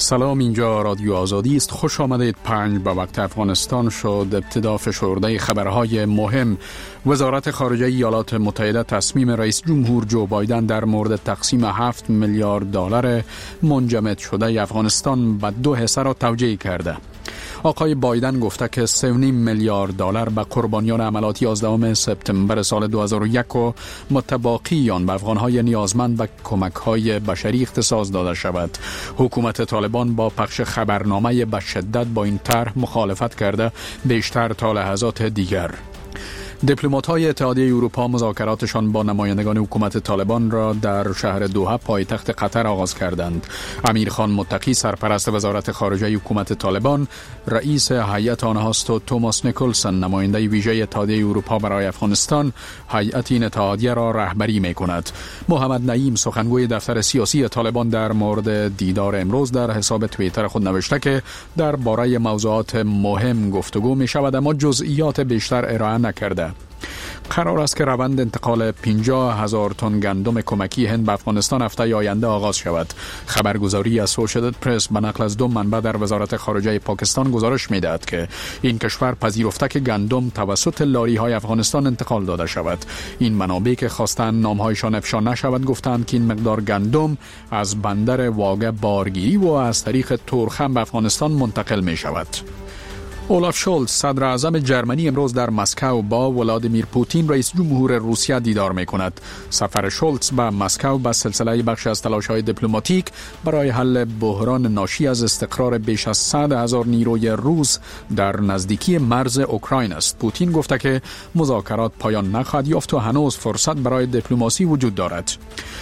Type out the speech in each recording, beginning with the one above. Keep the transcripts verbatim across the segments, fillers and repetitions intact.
سلام، اینجا رادیو آزادی است. خوش آمدید. پنج به وقت افغانستان شد. ابتدا فشرده خبرهای مهم. وزارت خارجه ایالات متحده تصمیم رئیس جمهور جو بایدن در مورد تقسیم هفت میلیارد دلار منجمد شده افغانستان به دو حصه را توجیه کرده. آقای بایدن گفته که سه و نیم میلیارد دلار به قربانیان عملیات یازدهم سپتامبر سال دو هزار و یک و متباقی آن به افغانهای نیازمند به کمک‌های بشری اختصاص داده شود. حکومت طالبان با پخش خبرنامه به شدت با این طرح مخالفت کرده، بیشتر تا لحظات دیگر. دیپلمات‌های اتحادیه اروپا مذاکراتشان با نمایندگان حکومت طالبان را در شهر دوحه پایتخت قطر آغاز کردند. امیرخان متقی سرپرست وزارت خارجه حکومت طالبان، رئیس هیئت آنهاست و توماس نیکلسن نماینده ویژه اتحادیه اروپا برای افغانستان هیئت این اتحادیه را رهبری می‌کند. محمد نعیم سخنگوی دفتر سیاسی طالبان در مورد دیدار امروز در حساب توییتر خود نوشته که درباره موضوعات مهم گفتگو می‌شود اما جزئیات بیشتر ارائه نکرده. قرار است که روند انتقال پنجاه هزار تن گندم کمکی هند به افغانستان هفته آینده آغاز شود. خبرگزاری اسوسییتد پرس به نقل از دو منبع در وزارت خارجه پاکستان گزارش می‌دهد که این کشور پذیرفته که گندم توسط لاری‌های افغانستان انتقال داده شود. این منابع که خواستند نام‌هایشان افشا نشود گفتند که این مقدار گندم از بندر واگه بارگیری و از طریق تورخم به افغانستان منتقل می‌شود. اولاف شولز صدر اعظم جرمنی امروز در مسکو با ولادیمیر پوتین رئیس جمهور روسیه دیدار می کند. سفر شولز به مسکو به سلسله بخش از تلاش‌های دیپلماتیک برای حل بحران ناشی از استقرار بیش از صد هزار نیروی روس در نزدیکی مرز اوکراین است. پوتین گفته که مذاکرات پایان نخواهد یافت و هنوز فرصت برای دیپلماسی وجود دارد.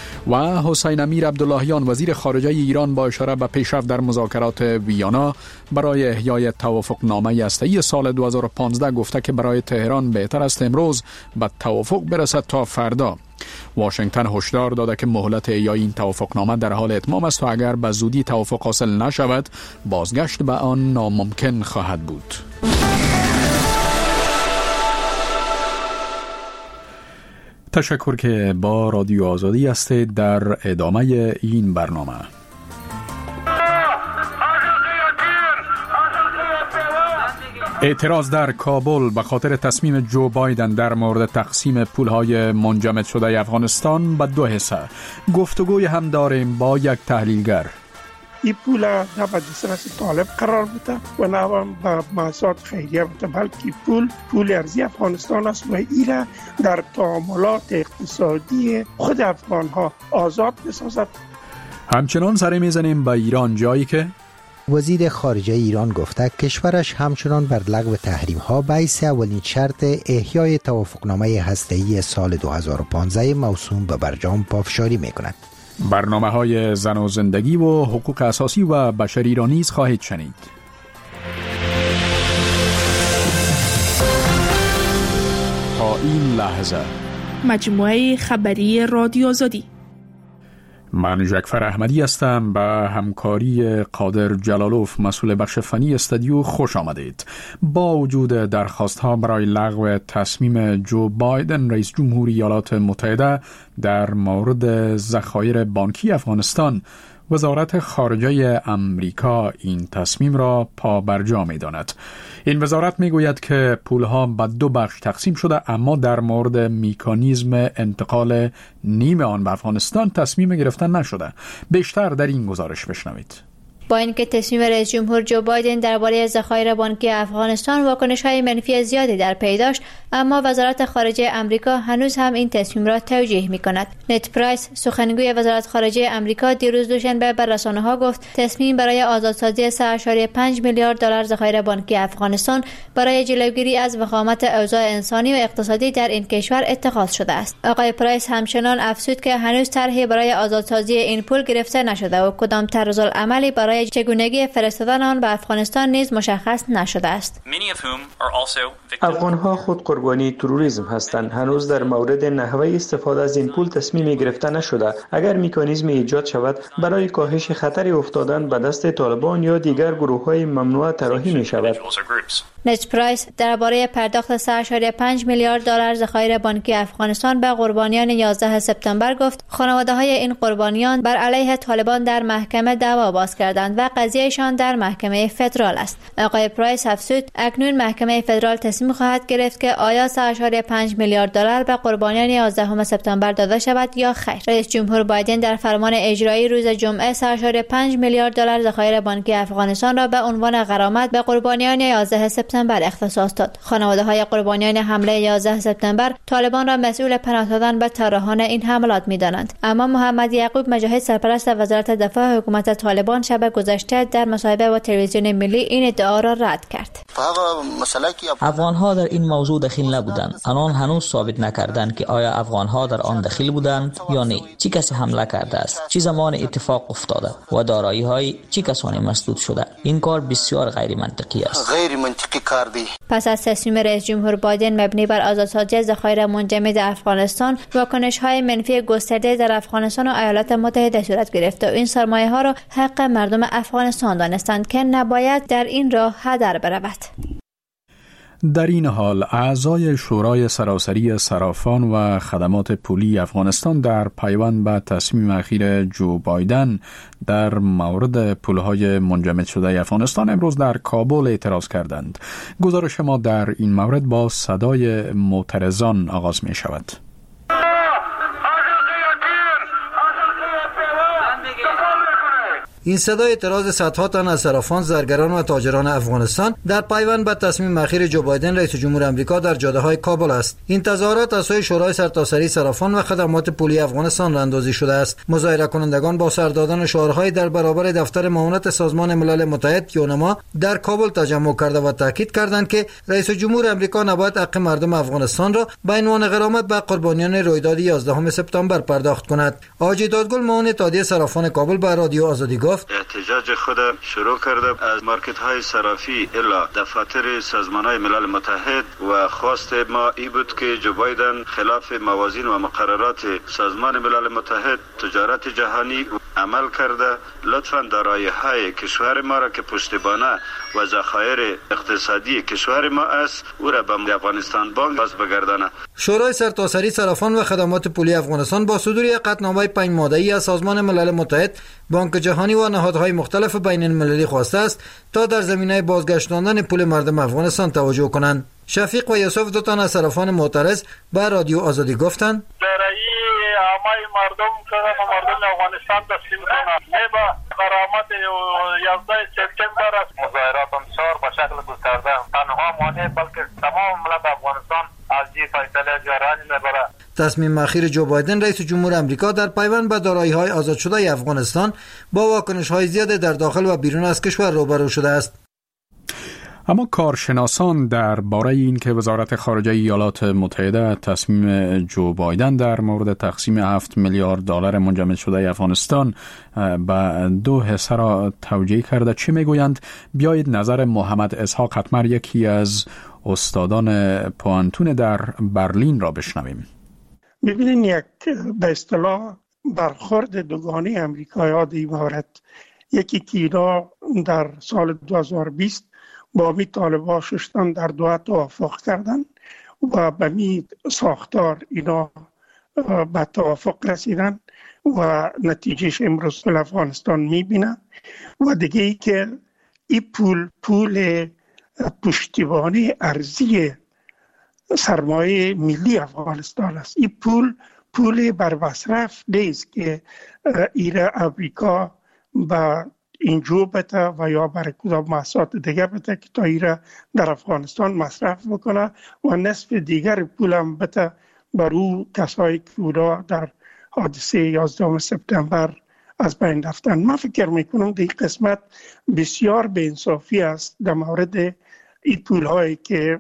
و حسین امیر عبداللهیان وزیر خارجه ایران با اشاره به پیشرفت در مذاکرات ویانا برای احیای توافقنامه هسته‌ای سال دو هزار و پانزده گفته که برای تهران بهتر است امروز به توافق برسد تا فردا. واشنگتن هشدار داده که مهلت احیای این توافقنامه در حال اتمام است و اگر به زودی توافق حاصل نشود بازگشت به آن ناممکن خواهد بود. تشکر که با رادیو آزادی هستید. در ادامه این برنامه اعتراض در کابل به خاطر تصمیم جو بایدن در مورد تقسیم پولهای منجمد شده افغانستان به دو حصه. گفتگوی هم داریم با یک تحلیلگر. این پول نه به دست طالب قرار بوده و نه به محصولات خیریه بوده، بلکه پول پول ارزی افغانستان است و این در تعاملات اقتصادی خود افغان ها آزاد بسازد. همچنان سر میزنیم به ایران، جایی که وزیر خارجه ایران گفته کشورش همچنان بر لغو تحریم ها بایس اولین شرط احیای توافقنامه هسته‌ای سال دو هزار و پانزده موسوم به برجام پافشاری میکند. برنامه های زن و زندگی و حقوق اساسی و بشری را نیز خواهید شنید. تا این لحظه مجموعه خبری رادیو آزادی. من جعفر احمدی هستم. به همکاری قادر جلالوف مسئول بخش فنی استودیو خوش آمدید. با وجود درخواست ها برای لغو تصمیم جو بایدن رئیس جمهور ایالات متحده در مورد ذخایر بانکی افغانستان، وزارت خارجه امریکا این تصمیم را پابرجا می داند. این وزارت می گوید که پولها به دو بخش تقسیم شده اما در مورد مکانیزم انتقال نیم آن به افغانستان تصمیم گرفتن نشده. بیشتر در این گزارش بشنوید. با اینکه تصمیم رئیس جمهور جو بایدن درباره ذخایر بانکی افغانستان واکنش‌های منفی زیادی در پی داشت، اما وزارت خارجه امریکا هنوز هم این تصمیم را توجیه می‌کند. نت پرایس سخنگوی وزارت خارجه امریکا دیروز دوشنبه به رسانه‌ها گفت تصمیم برای آزادسازی سه و پنج میلیارد دلار ذخایر بانکی افغانستان برای جلوگیری از وخامت اوضاع انسانی و اقتصادی در این کشور اتخاذ شده است. آقای پرایس همچنان افزود که هنوز طرحی برای آزادسازی این پول گرفته نشده و کدام طرزالعملی برای چگونگی فرستادن آن به افغانستان نیز مشخص نشده است. افغان‌ها خود قربانی تروریسم هستند. هنوز در مورد نحوه استفاده از این پول تصمیمی گرفته نشده. اگر مکانیزم ایجاد شود برای کاهش خطر افتادن به دست طالبان یا دیگر گروه‌های ممنوعه طراحی می‌شود. نت پرایس درباره پرداخت سه و پنج میلیارد دلار ذخایر بانکی افغانستان به قربانیان یازده سپتامبر گفت خانواده‌های این قربانیان بر علیه طالبان در محکمه دعوا باز کردند دادند و قضیهشان در محکمه فدرال است. آقای پرایس افزود اکنون محکمه فدرال تصمیم خواهد گرفت که آیا سه ممیز پنج میلیارد دلار به قربانیان یازدهم سپتامبر داده شود یا خیر. رئیس جمهور بایدن در فرمان اجرایی روز جمعه سه ممیز پنج میلیارد دلار ذخایر بانکی افغانستان را به عنوان غرامت به قربانیان یازدهم سپتامبر اختصاص داد. خانواده‌های قربانیان حمله یازدهم سپتامبر طالبان را مسئول پناه دادن به طراحان این حملات می‌دانند. اما محمد یعقوب مجاهد سرپرست وزارت دفاع حکومت طالبان شب گذشته در مصاحبه با تلویزیون ملی این ادعا را رد کرد. افغان‌ها در این موضوع دخیل نبودند. آنان هنوز ثابت نکردند که آیا افغان‌ها در آن دخیل بودند یا نه. چه کسی حمله کرده است؟ چه زمان اتفاق افتاده و دارایی‌های چه کسانی مسدود شده؟ این کار بسیار غیر منطقی است. غیر منطقی کار دی. پس از تصمیم رئیس جمهور بایدن مبنی بر آزادسازی ذخایر منجمد افغانستان، واکنش‌های منفی گسترده در افغانستان و ایالات متحده صورت گرفته و این سرمایه‌ها را حق مردم افغانستان دانستند که نباید در این راه هدر برود. در این حال اعضای شورای سراسری صرافان و خدمات پولی افغانستان در پیوند به تصمیم اخیر جو بایدن در مورد پولهای منجمد شده افغانستان امروز در کابل اعتراض کردند. گزارش ما در این مورد با صدای معترضان آغاز می شود. این صدای اعتراض صدها تن از صرافان، زرگران و تاجران افغانستان در پیوند به تصمیم اخیر جو بایدن رئیس جمهور آمریکا در جاده‌های کابل است. این تظاهرات از سوی شورای سرتاسری صرافان و خدمات پولی افغانستان راهاندازی شده است. مظاهره کنندگان با سر دادن شعارهای در برابر دفتر معاونت سازمان ملل متحد یونما در کابل تجمع کرده و تاکید کردند که رئیس جمهور آمریکا نباید حق مردم افغانستان را به عنوان غرامت به قربانیان رویداد یازدهم سپتامبر پرداخت کند. آجی دادگل معاون اتحادیه صرافان کابل به رادیو آزادی گفت احتجاج خود شروع کرده از مارکت های صرافی الا دفاتر سازمان های ملل متحد و خواست ما ای بود که جو بایدن خلاف موازین و مقررات سازمان ملل متحد تجارت جهانی عمل کرده لطفاً دارایی های کشور ما را که پشتیبانه و ذخایر اقتصادی کشور ما است او را به افغانستان بانک باز بگردانه. شورای سرتاسری صرافان و خدمات پولی افغانستان با صدور یک قطعنامه پنج ماده‌ای از سازمان ملل متحد، بانک جهانی و نهادهای مختلف بین المللی خواسته است تا در زمینه بازگشتاندن پول مردم افغانستان توجه کنند. شفیق و یوسف دو تن از صرافان معترض به رادیو آزادی گفتند دارایی عامه مردم که مردم افغانستان تسلیم کنند نه به غرامت یازده سپتامبر است. مظاهرات بسیار به شکل گسترده تنها مانع بلکه تمام ملت افغانستان از این فیصله جرانی نبرد. تصمیم اخیر جو بایدن رئیس جمهور آمریکا در پیوند به دارایی‌های آزاد شده افغانستان با واکنش‌های زیاد در داخل و بیرون از کشور روبرو شده است. اما کارشناسان درباره این که وزارت خارجه ایالات متحده تصمیم جو بایدن در مورد تقسیم هفت میلیارد دلار منجمد شده افغانستان به دو حصه را توجیه کرده چه میگویند؟ بیایید نظر محمد اسحاق حتمر یکی از استادان پوانتون در برلین را بشنویم. ببینین یک به اصطلاح برخورد دوگانه امریکایی‌ها در عبارت یکی که اینا در سال دو هزار و بیست با می طالبان ششتن در دوحه توافق کردن و به می ساختار اینا به توافق رسیدن و نتیجهش امروز در افغانستان می بینن و دیگه ای که این پول پول پشتیبانی ارزی سرمایه ملی افغانستان است. این پول پول بر مصرف نیست که ایره امریکا با اینجا بته و یا برای کدام محصولات دیگه بته که تا ایره در افغانستان مصرف بکنه و نصف دیگر پولم بته بر او کسایی که اونا در حادثه یازدهم سپتامبر از بین رفتن. من فکر میکنم این قسمت بسیار بی‌انصافی است در مورد این پولهایی که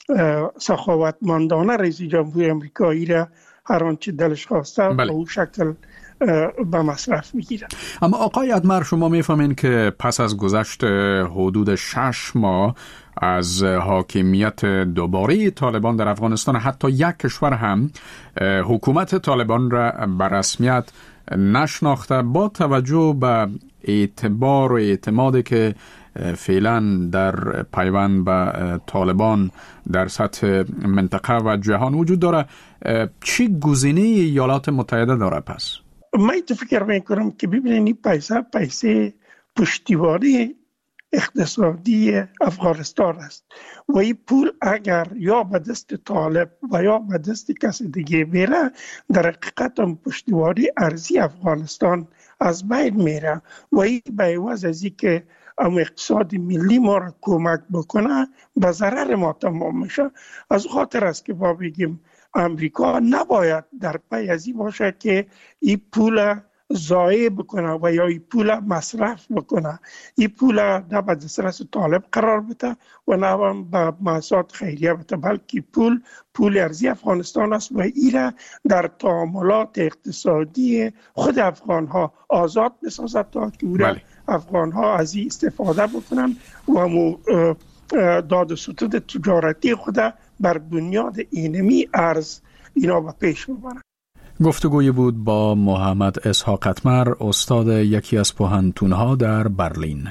سخاوتمندانه رئیس جمهور امریکایی را هر آنچه دلش خواسته به اون شکل به مصرف میگیرن. اما آقای ادمر شما میفهمین که پس از گذشت حدود شش ماه از حاکمیت دوباره طالبان در افغانستان حتی یک کشور هم حکومت طالبان را به رسمیت نشناخته با توجه به اعتبار و اعتمادی که فعلا در پیوند به طالبان در سطح منطقه و جهان وجود داره، چی گزینه ایالات متحده داره؟ پس من تو فکر میکنم که ببینید این پیسه پیسه پشتیبانی اقتصادی افغانستان است و این پول اگر یا به دست طالب و یا به دست کسی دیگه میره، در حقیقت هم پشتیبانی ارضی افغانستان از بین میره و این به عوض از این که ام اقتصاد ملی ما را کمک بکنه به ضرر ما تمام میشه. از خاطر است که ما بگیم امریکا نباید در پی از این باشه که این پول ضایع بکنه و یا این پول مصرف بکنه. این پول نه به دسترس طالب قرار بده و نه هم به مؤسسات خیریه بده، بلکه پول پول ارضی افغانستان است و این در تعاملات اقتصادی خود افغان ها آزاد بسازد تا که بله. افغان ها از این استفاده بکنن و مو داد و ستود تجارتی خود بر بنیاد اینمی ارز اینا به پیش ببرن. گفتگوی بود با محمد اسحاق اتمر، استاد یکی از پوهنتون‌ها در برلین.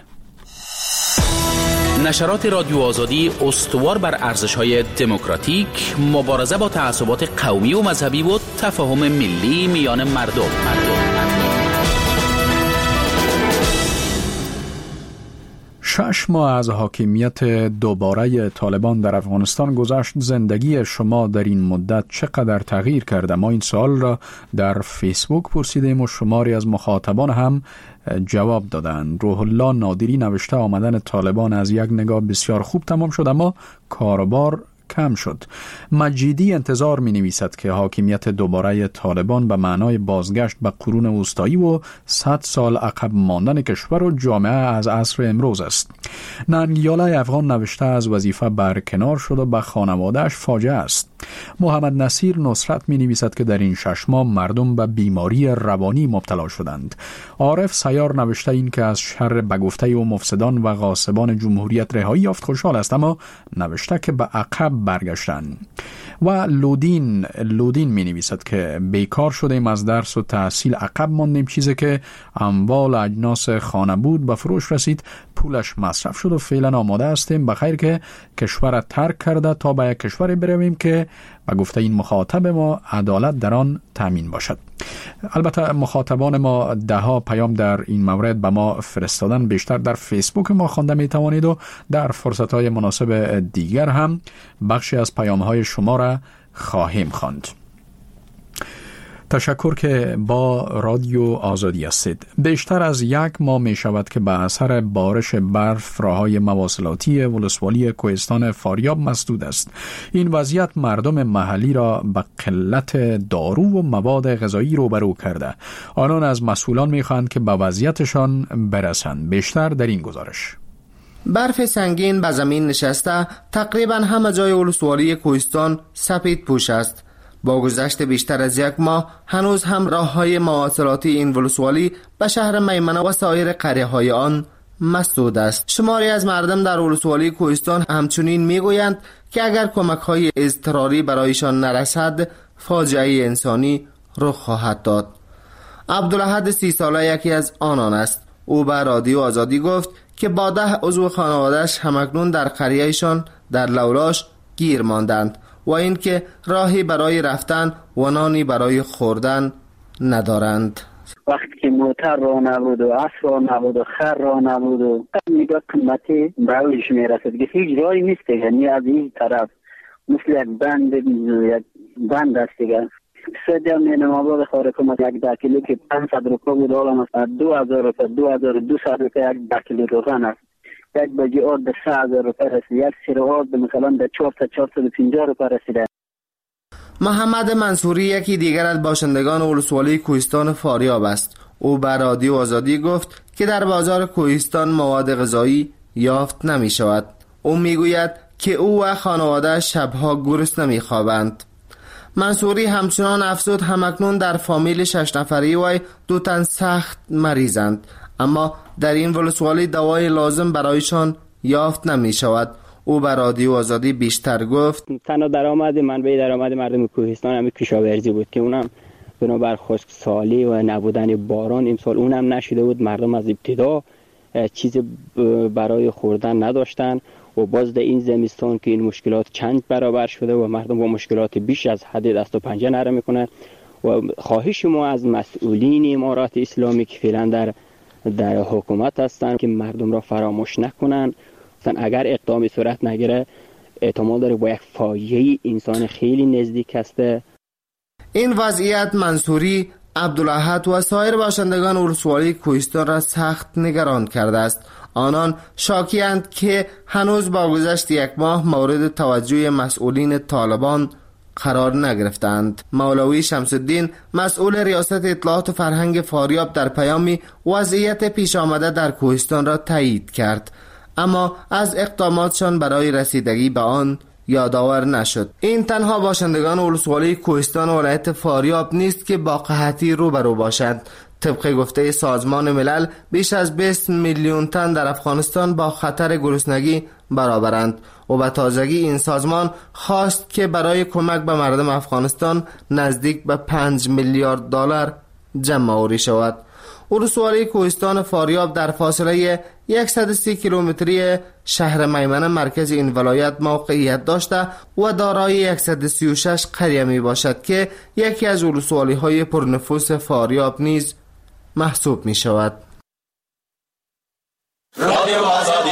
نشرات رادیو آزادی استوار بر ارزش‌های دموکراتیک، مبارزه با تعصبات قومی و مذهبی و تفاهم ملی میان مردم. مردم. شش ماه از حاکمیت دوباره طالبان در افغانستان گذشت. زندگی شما در این مدت چقدر تغییر کرده؟ ما این سوال را در فیسبوک پرسیدیم و شماری از مخاطبان هم جواب دادن. روح الله نادری نوشته آمدن طالبان از یک نگاه بسیار خوب تمام شد اما کاربار کم شد. مجیدی انتظار می نویسد که حاکمیت دوباره طالبان به معنای بازگشت به قرون وسطایی و صد سال عقب ماندن کشور و جامعه از عصر امروز است. ننگیاله افغان نوشته از وظیفه برکنار شد و به خانوادهش فاجعه است. محمد نصیر نصرت می نویسد که در این شش ماه مردم به بیماری روانی مبتلا شدند. عارف سیار نوشته این که از شر بگفته و مفسدان و غاصبان جمهوریت رهایی یافت خوشحال است اما نوشته که به عقب برگشتن. و لودین لودین می نویسد که بیکار شدیم، از درس و تحصیل عقب ماندیم، چیزی که اموال اجناس خانه بود به فروش رسید، پولش مصرف شد و فعلا آماده هستیم بخیر که کشور ترک کرده تا به یک کشوری برویم که و گفته این مخاطب ما عدالت در آن تامین باشد. البته مخاطبان ما ده ها پیام در این مورد به ما فرستادن، بیشتر در فیسبوک ما خوانده می توانید و در فرصت های مناسب دیگر هم بخشی از پیام های شما را خواهیم خواند. تشکر که با رادیو آزادی هستید. بیشتر از یک ماه می شود که به اثر بارش برف راههای مواصلاتی ولسوالی کوهستان فاریاب مسدود است. این وضعیت مردم محلی را به قلت دارو و مواد غذایی روبرو کرده. آنان از مسئولان می خواهند که به وضعیتشان برسند. بیشتر در این گزارش. برف سنگین به زمین نشسته، تقریبا همه جای ولسوالی کوهستان سپید پوش است. با گذشت بیشتر از یک ماه هنوز هم راه‌های مواصلاتی این ولسوالی به شهر میمنه و سایر قریه‌های آن مسدود است. شماری از مردم در ولسوالی کوهستان همچنین میگویند که اگر کمک‌های اضطراری برایشان نرسد فاجعه انسانی رخ خواهد داد. عبدالاحد سی ساله یکی از آنان است. او به رادیو آزادی گفت که با ده عضو خانواده‌اش همکنون در قریه‌شان در لولاش گیر ماندند و اینکه راهی برای رفتن و نانی برای خوردن ندارند. وقتی که موتر را نبود و اسب را نبود و خر را نبود و نگاه قیمتی برایش میرسد که هیچ راهی نیست، یعنی از این طرف مثل یک بند یک بند است دیگه. سدیم من مبلغ خارکم یک ده کیلو که پانصد روپیه بود الان است دو هزار روپیه دو هزار و دویست روپیه یک ده کیلو روغن است. یک بجی آرد سه هزار روپیه رسید، یک سیر آرد مثلا در چهار تا چهارصد و پنجاه روپیه رسیده. محمد منصوری یکی دیگر از باشندگان ولسوالی کوهستان فاریاب است. او به رادیو آزادی گفت که در بازار کوهستان مواد غذایی یافت نمی شود. او می گوید که او و خانواده شبها گرسنه نمی خوابند. منصوری همچنان افزود همکنون در فامیل شش نفری وی دو تن سخت مریضند اما در این ولسوالی دوای لازم برایشان یافت نمی شود. او به رادیو آزادی بیشتر گفت تنها درآمد منبع درآمد مردم کوهستان همین کشاورزی بود که اونم بنابر خشکسالی و نبودن باران امسال اونم نشده بود. مردم از ابتدا چیز برای خوردن نداشتن و باز در این زمستان که این مشکلات چند برابر شده و مردم با مشکلات بیش از حد دست و پنجه نرم میکنن و خواهش ما از مسئولین امارات اسلامی که فعلا در در حکومت هستند که مردم را فراموش نکنن. مثلا اگر اقدامی صورت نگیره احتمال داره با یک فاجعه انسان خیلی نزدیک هسته. این وضعیت منصوری، عبدالاحد و سایر باشندگان ولسوالی کوهستان را سخت نگران کرده است. آنان شاکی‌اند که هنوز با گذشت یک ماه مورد توجه مسئولین طالبان قرار نگرفتند. مولوی شمس الدین مسئول ریاست اطلاعات و فرهنگ فاریاب در پیامی وضعیت پیش آمده در کوهستان را تایید کرد، اما از اقداماتشان برای رسیدگی به آن یادآور نشد. این تنها باشندگان ولسوالی کوهستان و ولایت فاریاب نیست که با قحطی روبرو باشند. طبق گفته سازمان ملل بیش از بیست میلیون تن در افغانستان با خطر گرسنگی برابرند و به تازگی این سازمان خواست که برای کمک به مردم افغانستان نزدیک به پنج میلیارد دلار جمع آوری شود. ولسوالی کوهستان فاریاب در فاصله صد و سی کیلومتری شهر میمنه مرکز این ولایت موقعیت داشته و دارای صد و سی و شش قریه می باشد که یکی از ولسوالی های پرنفوس فاریاب نیز محسوب می شود. رادیو آزادی.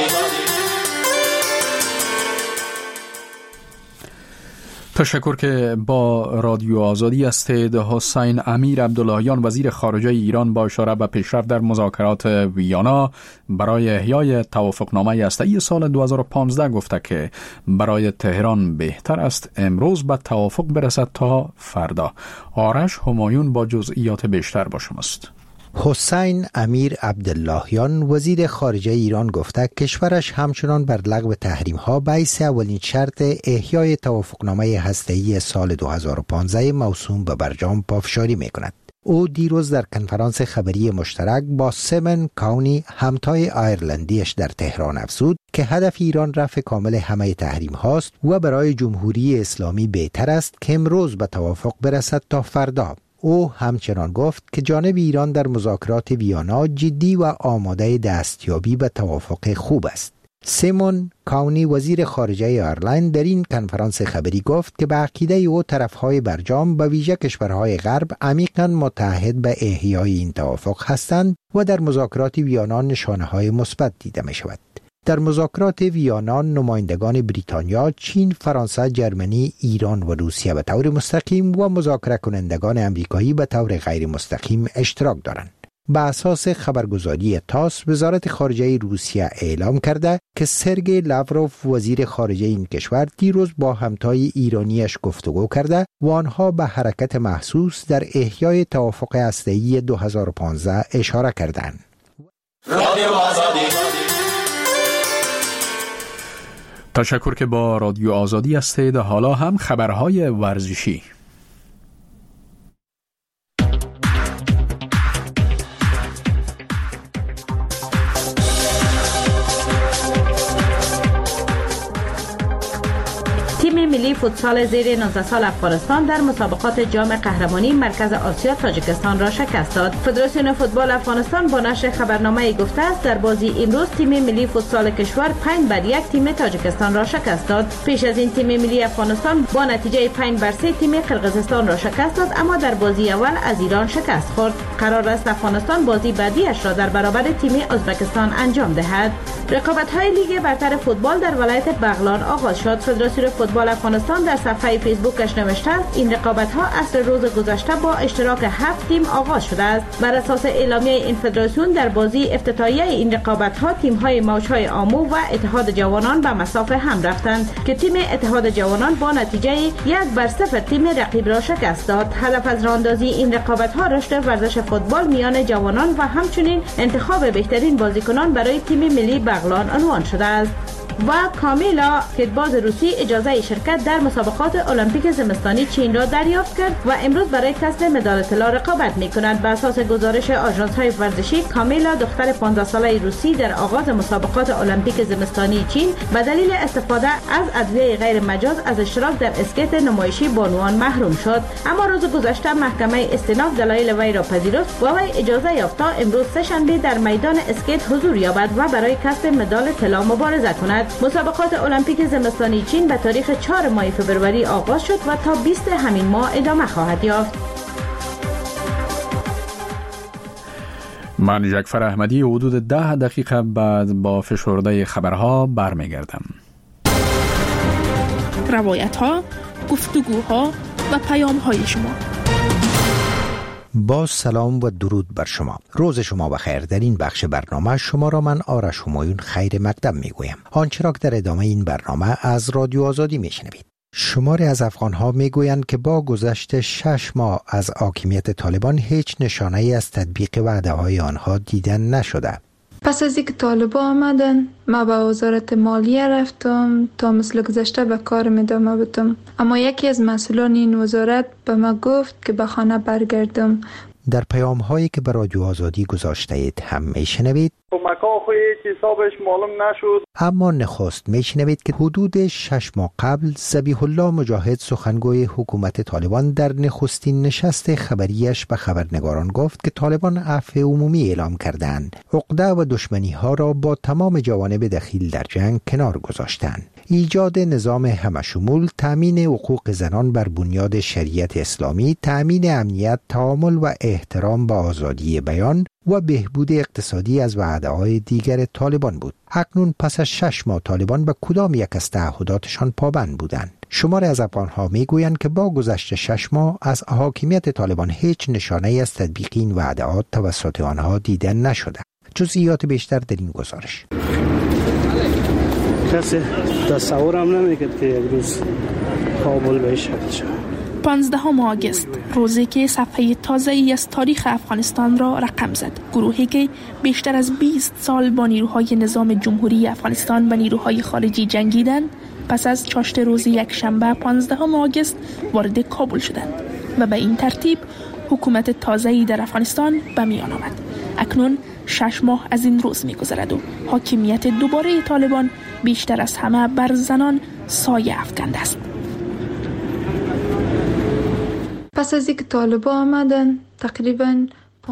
تشکر که با رادیو آزادی هستید. حسین امیر عبداللهیان وزیر خارجه ایران با اشاره به پیشرفت در مذاکرات ویانا برای احیای توافقنامه هسته‌ای سال دو هزار و پانزده گفته که برای تهران بهتر است امروز به توافق برسد تا فردا. آرش همایون با جزئیات بیشتر با شماست. حسین امیر عبداللهیان وزیر خارجه ایران گفته کشورش همچنان بر لغو تحریم‌ها بیس اولین شرط احیای توافقنامه هسته‌ای سال دو هزار و پانزده موسوم به برجام پافشاری می‌کند. او دیروز در کنفرانس خبری مشترک با سیمن کاونی همتای آیرلندیش در تهران افزود که هدف ایران رفع کامل همه تحریم هاست و برای جمهوری اسلامی بهتر است که امروز به توافق برسد تا فردا. او همچنان گفت که جانب ایران در مذاکرات ویانا جدی و آماده دستیابی به توافق خوب است. سیمون کاونی وزیر خارجه آیرلند در این کنفرانس خبری گفت که به عقیده او طرفهای برجام به ویژه کشورهای غرب عمیقاً متحد به احیای این توافق هستند و در مذاکرات ویانا نشانه‌های مثبت دیده می شود. در مذاکرات ویانا نمایندگان بریتانیا، چین، فرانسه، جرمنی، ایران و روسیه به طور مستقیم و مذاکره کنندگان امریکایی به طور غیر مستقیم اشتراک دارند. به اساس خبرگزاری تاس، وزارت خارجه روسیه اعلام کرده که سرگئی لاوروف وزیر خارجه این کشور دیروز با همتای ایرانیش گفتگو کرده و آنها به حرکت محسوس در احیای توافق هسته‌ای دو هزار و پانزده اشاره کردند. رادیو آزادی. تشکر که با رادیو آزادی هستید. حالا هم خبرهای ورزشی. تیم ملی فوتسال زیر نوزده سال افغانستان در مسابقات جام قهرمانی مرکز آسیا تاجیکستان را شکست داد. فدراسیون فوتبال افغانستان با نشر خبرنامه‌ای گفته است در بازی امروز تیم ملی فوتسال کشور پنج بر یک تیم تاجیکستان را شکست داد. پیش از این تیم ملی افغانستان با نتیجه پنج بر سه تیم قرقیزستان را شکست داد، اما در بازی اول از ایران شکست خورد. قرار است افغانستان بازی بعدیش را در برابر تیم ازبکستان انجام دهد. رقابت‌های لیگ برتر فوتبال در ولایت بغلان آغاز شد. فدراسیون فوتبال افغانستان در صفحه فیسبوکش نوشته است این رقابت‌ها اصل روز گذشته با اشتراک هفت تیم آغاز شده است. بر اساس اعلامیه این فدراسیون در بازی افتتاحیه این رقابت‌ها تیم‌های موج‌های آمو و اتحاد جوانان به مسافه هم رفتند که تیم اتحاد جوانان با نتیجه یک بر صفر تیم رقیب را شکست داد. هدف از راه‌اندازی این رقابت‌ها رشد ورزش فوتبال میان جوانان و همچنین انتخاب بهترین بازیکنان برای تیم ملی بغلان عنوان شده است. و کامیلا کدباز روسی اجازه شرکت در مسابقات المپیک زمستانی چین را دریافت کرد و امروز برای کسب مدال طلا رقابت می‌کند. بر اساس گزارش آژانس‌های ورزشی، کامیلا دختر پانزده ساله روسی در آغاز مسابقات المپیک زمستانی چین به دلیل استفاده از ادویه غیر مجاز از اشتراک در اسکیت نمایشی بانوان محروم شد، اما روز گذشته محکمه استئناف دلایل وی را پذیرفت و وی اجازه یافت تا امروز سه‌شنبه در میدان اسکیت حضور یابد و برای کسب مدال طلا مبارزه کند. مسابقات المپیک زمستانی چین به تاریخ چهارم ماه فوریه آغاز شد و تا بیستم همین ماه ادامه خواهد یافت. من جعفر احمدی حدود ده دقیقه بعد با فشرده خبرها برمیگردم. روایت ها، گفتگوها و پیام های شما. با سلام و درود بر شما. روز شما بخیر. در این بخش برنامه شما را من آرش همایون خیر مقدم می گویم. آنچه را که در ادامه این برنامه از رادیو آزادی می شنوید. شماری از افغان‌ها میگویند که با گذشت شش ماه از حاکمیت طالبان هیچ نشانه‌ای از تطبیق وعده‌های آنها دیدن نشده. پس از اینکه طالبان آمدن، ما به وزارت مالیه رفتم تا مثل گذشته به کارم ادامه بدم، اما یکی از مسئولان این وزارت به ما گفت که به خانه برگردم. در پیام هایی که به رادیو آزادی گذاشته اید هم میشنوید کمک‌ها خو هیچ حسابش معلوم نشد. اما نخست میشنوید که حدود شش ماه قبل ذبیح الله مجاهد سخنگوی حکومت طالبان در نخستین نشست خبریش به خبرنگاران گفت که طالبان عفو عمومی اعلام کردند، عقده و دشمنی ها را با تمام جوانب دخیل در جنگ کنار گذاشتند. ایجاد نظام همشمول، تامین حقوق زنان بر بنیاد شریعت اسلامی، تامین امنیت، تعامل و احترام به آزادی بیان و بهبود اقتصادی از وعده‌های دیگر طالبان بود. اکنون پس از شش ماه طالبان به کدام یک از تعهداتشان پابند بودند؟ شماری از افغان‌ها میگویند که با گذشت شش ماه از حاکمیت طالبان هیچ نشانه‌ای از تطبیق این وعده‌ها توسط آنها دیده نشده. جزئیات بیشتر در این گزارش. کسی تصورم نمی‌کرد که یک روز کابل بهش شد. پانزدهم آگوست، روزی که صفحه تازه‌ای از تاریخ افغانستان را رقم زد. گروهی که بیشتر از بیست سال با نیروهای نظام جمهوری افغانستان و نیروهای خارجی جنگیدند، پس از چاشت روز یک شنبه پانزدهم آگوست وارد کابل شدند و به این ترتیب حکومت تازه‌ای در افغانستان به میان آمد. اکنون شش ماه از این روز می‌گذرد و حاکمیت دوباره طالبان بیشتر از همه بر زنان سایه افکنده است. پس از اینکه طالبان آمدن تقریباً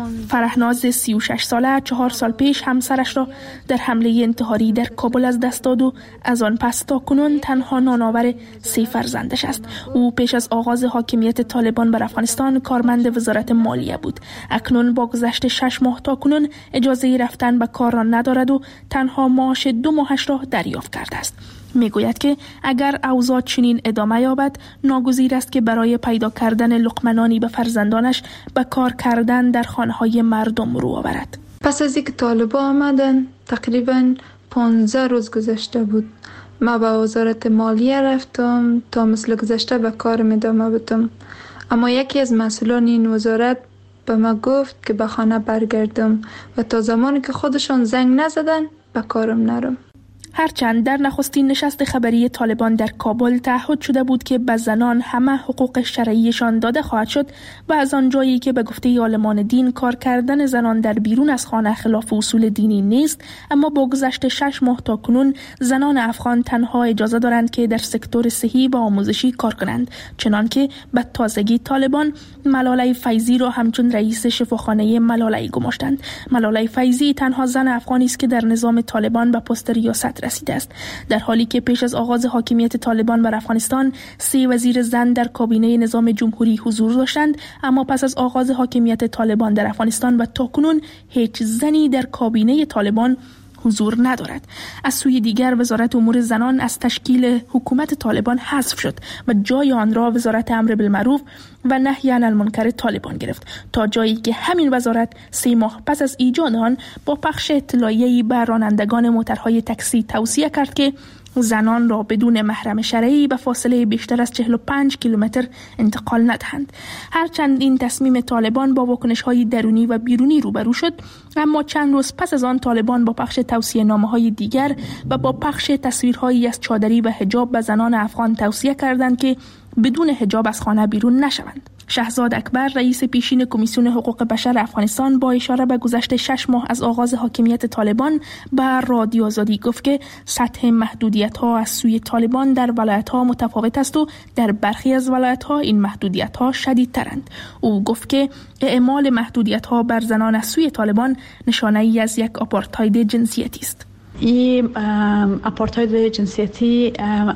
فرهناز سی و شش ساله چهار سال پیش همسرش را در حمله انتحاری در کابل از دست داد و از آن پس تا کنون تنها نانآور سه فرزندش است. او پیش از آغاز حاکمیت طالبان بر افغانستان کارمند وزارت مالیه بود. اکنون با گذشت شش ماه تا کنون اجازه رفتن به کار را ندارد و تنها معاش دو ماهش را دریافت کرده است. میگوید که اگر اوضاع چنین ادامه یابد ناگزیر است که برای پیدا کردن لقمه به فرزندانش به کار کردن در خانه‌های مردم رو آورد. پس از اینکه طالبان آمدن تقریباً پانزده روز گذشته بود. ما به وزارت مالیه رفتم تا مثل گذشته به کارم ادامه بدم، اما یکی از مسئولان این وزارت به ما گفت که به خانه برگردم و تا زمانی که خودشان زنگ نزدن به کارم نرم. هرچند در نخستین نشست خبری طالبان در کابل تعهد شده بود که به زنان همه حقوق شرعیشان داده خواهد شد و از آن جایی که به گفته عالمان دین کار کردن زنان در بیرون از خانه خلاف اصول دینی نیست، اما با گذشت شش ماه تا کنون زنان افغان تنها اجازه دارند که در سکتور صحی و آموزشی کار کنند، چنانکه به تازگی طالبان ملاله فیضی را همچون رئیس شفاخانه ملاله گماشتند. ملاله فیضی تنها زن افغانی است که در نظام طالبان به پست ریاست رسیده است، در حالی که پیش از آغاز حاکمیت طالبان بر افغانستان سه وزیر زن در کابینه نظام جمهوری حضور داشتند، اما پس از آغاز حاکمیت طالبان در افغانستان و تاکنون هیچ زنی در کابینه طالبان حضور ندارد. از سوی دیگر وزارت امور زنان از تشکیل حکومت طالبان حذف شد و جای آن را وزارت امر بالمعروف و نهی عن المنکر طالبان گرفت، تا جایی که همین وزارت سه ماه پس از ایجاد آن با پخش اطلاعیه‌ای بر رانندگان موترهای تاکسی توصیه کرد که زنان را بدون محرم شرعی به فاصله بیشتر از چهل و پنج کیلومتر انتقال ندهند. هرچند این تصمیم طالبان با واکنش‌های درونی و بیرونی روبرو شد، اما چند روز پس از آن طالبان با پخش توصیه‌نامه‌های دیگر و با پخش تصویرهایی از چادری و حجاب به زنان افغان توصیه کردند که بدون حجاب از خانه بیرون نشوند. شهزاد اکبر رئیس پیشین کمیسیون حقوق بشر افغانستان با اشاره به گذشت شش ماه از آغاز حاکمیت طالبان بر رادیو آزادی گفت که سطح محدودیت‌ها از سوی طالبان در ولایت‌ها متفاوت است و در برخی از ولایت‌ها این محدودیت‌ها شدیدترند. او گفت که اعمال محدودیت‌ها بر زنان از سوی طالبان نشانه‌ای از یک آپارتاید جنسیتی است. این آپارتاید جنسیتی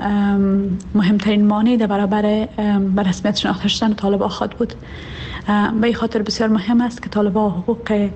مهمترین مانع در برابر به رسمیت شناخته شدن طالبان خود بود. به این خاطر بسیار مهم است که طالبان حقوق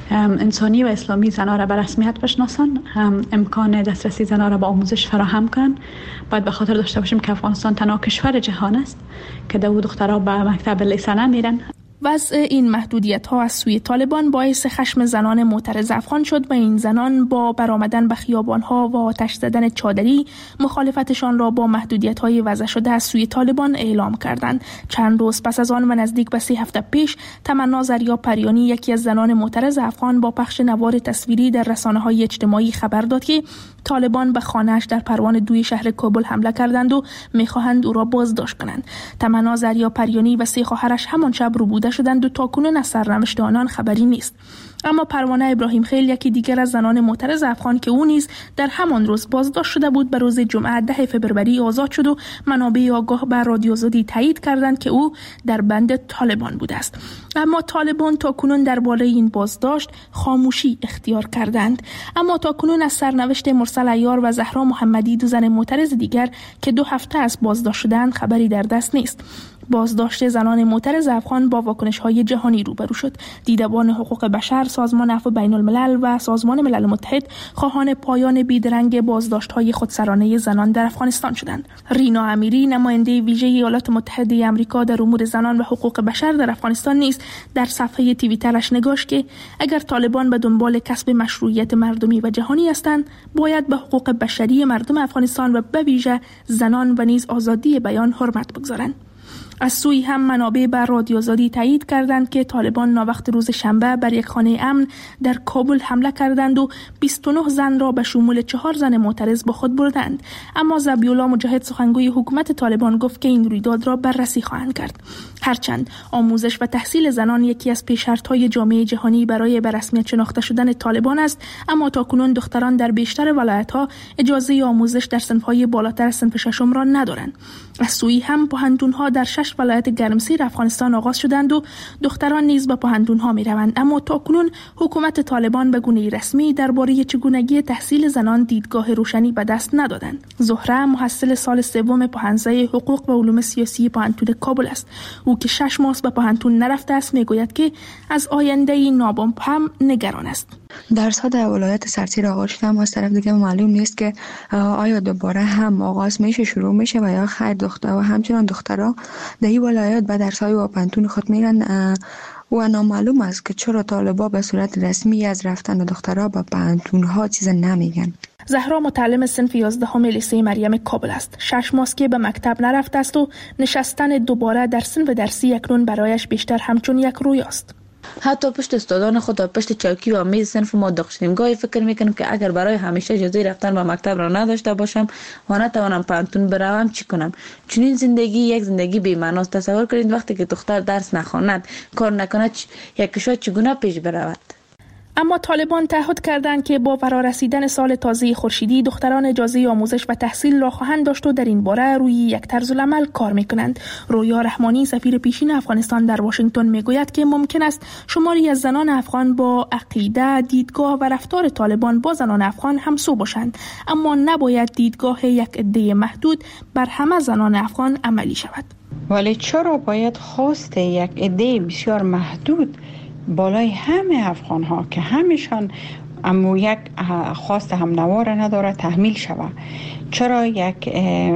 انسانی و اسلامی زنان را به رسمیت بشناسن، امکان دسترسی زنان را به آموزش فراهم کنن. باید به خاطر داشته باشیم که افغانستان تنها کشور جهان است که دو دخترها به مکتب لیسه میرن. وضع این محدودیت ها از سوی طالبان باعث خشم زنان معترض افغان شد و این زنان با برآمدن به خیابان ها و آتش زدن چادری مخالفتشان را با محدودیت های وضع شده از سوی طالبان اعلام کردند. چند روز پس از آن و نزدیک به سه هفته پیش تمنا زریا پریانی، یکی از زنان معترض افغان، با پخش نوار تصویری در رسانه‌های اجتماعی خبر داد که طالبان به خانه‌اش در پروان دوی شهر کابل حمله کردند و می‌خواهند او را بازداشت کنند. تمنا زریا پریانی و سه خواهرش همان شب روبوده شدند و تاکنون از سرنوشت آنان خبری نیست. اما پروانه ابراهیم خیل، یکی دیگر از زنان معترض افغان که او نیز در همان روز بازداشت شده بود، به روز جمعه ده فوریه آزاد شد و منابع آگاه به رادیو آزادی تایید کردند که او در بند طالبان بوده است. اما طالبان تاکنون درباره این بازداشت خاموشی اختیار کردند. اما تاکنون از سرنوشت مرسل عیار و زهرا محمدی، دو زن معترض دیگر که دو هفته از بازداشت شدند، خبری در دست نیست. بازداشت زنان معترض افغان با واکنش‌های جهانی روبرو شد. دیدبان حقوق بشر، سازمان عفو بین الملل و سازمان ملل متحد خواهان پایان بیدرنگ بازداشت‌های خودسرانه زنان در افغانستان شدند. رینا امیری، نماینده ویژه ایالات متحده آمریکا در امور زنان و حقوق بشر در افغانستان، نیز در صفحه توییترش نگاشت که اگر طالبان به دنبال کسب مشروعیت مردمی و جهانی هستند، باید به حقوق بشری مردم افغانستان و به ویژه زنان و نیز آزادی بیان حرمت بگذارند. از سوی هم منابع بر رادیو آزادی تایید کردند که طالبان ناوقت روز شنبه بر یک خانه امن در کابل حمله کردند و بیست و نه زن را به شمول چهار زن معترض با خود بردند. اما ذبیحالله مجاهد، سخنگوی حکومت طالبان، گفت که این رویداد را بررسی خواهند کرد. هرچند آموزش و تحصیل زنان یکی از پیش‌شرط‌های جامعه جهانی برای به رسمیت شناخته شدن طالبان است، اما تاکنون دختران در بیشتر ولایت‌ها اجازه آموزش در صنف‌های بالاتر از صنف ششم را ندارند. از سوی هم پوهنتون‌ها در شش ولایت گرمسیر افغانستان آغاز شدند و دختران نیز به پوهنتون‌ها می‌روند، اما تاکنون حکومت طالبان به گونه رسمی درباره چگونگی تحصیل زنان دیدگاه روشنی به دست ندادند. زهره، محصل سال سوم پوهنزه حقوق و علوم سیاسی پوهنتون کابل است. او که شش ماه به پوهنتون نرفته است میگوید که از آینده نامبهم نگران است. درس‌ها در ولایت سرسیر آغاز شده، اما از طرف دیگه معلوم نیست که آیا دوباره هم آغاز میشه، شروع میشه و یا خیر دختر و همچنان دخترها در این ولایت به درس‌های و پوهنتون خود میرن و نامعلوم است که چرا طالبا به صورت رسمی از رفتن دخترها به پوهنتون‌ها چیز نمیگن. زهرا متعلم صنف یازدهم لیسه مریم کابل است. شش ماه که به مکتب نرفته است و نشستن دوباره در صنف درسی اکنون برایش بیشتر همچون یک رویاست. حتی پشت استادان خود و پشت چوکی و میز صنف ما داشتیم. گاهی فکر میکنم که اگر برای همیشه اجازه رفتن به مکتب را نداشته باشم و نتوانم پانتون بروم چی کنم؟ چون این زندگی یک زندگی بی معناست. تصور کنید وقتی که دختر درس نخواند، کار نکند، یک کشور چگونه پیش برود؟ اما طالبان تعهد کردند که با فرارسیدن سال تازه خورشیدی دختران اجازه آموزش و تحصیل را خواهند داشت و در این باره روی یک طرز العمل کار میکنند. رویا رحمانی، سفیر پیشین افغانستان در واشنگتن، میگوید که ممکن است شماری از زنان افغان با عقیده، دیدگاه و رفتار طالبان با زنان افغان همسو باشند، اما نباید دیدگاه یک عده محدود بر همه زنان افغان عملی شود. ولی چرا باید خواست یک عده بسیار محدود بالای همه افغان ها که همیشان امو یک خواست هم نوار نداره تحمیل شود؟ چرا یک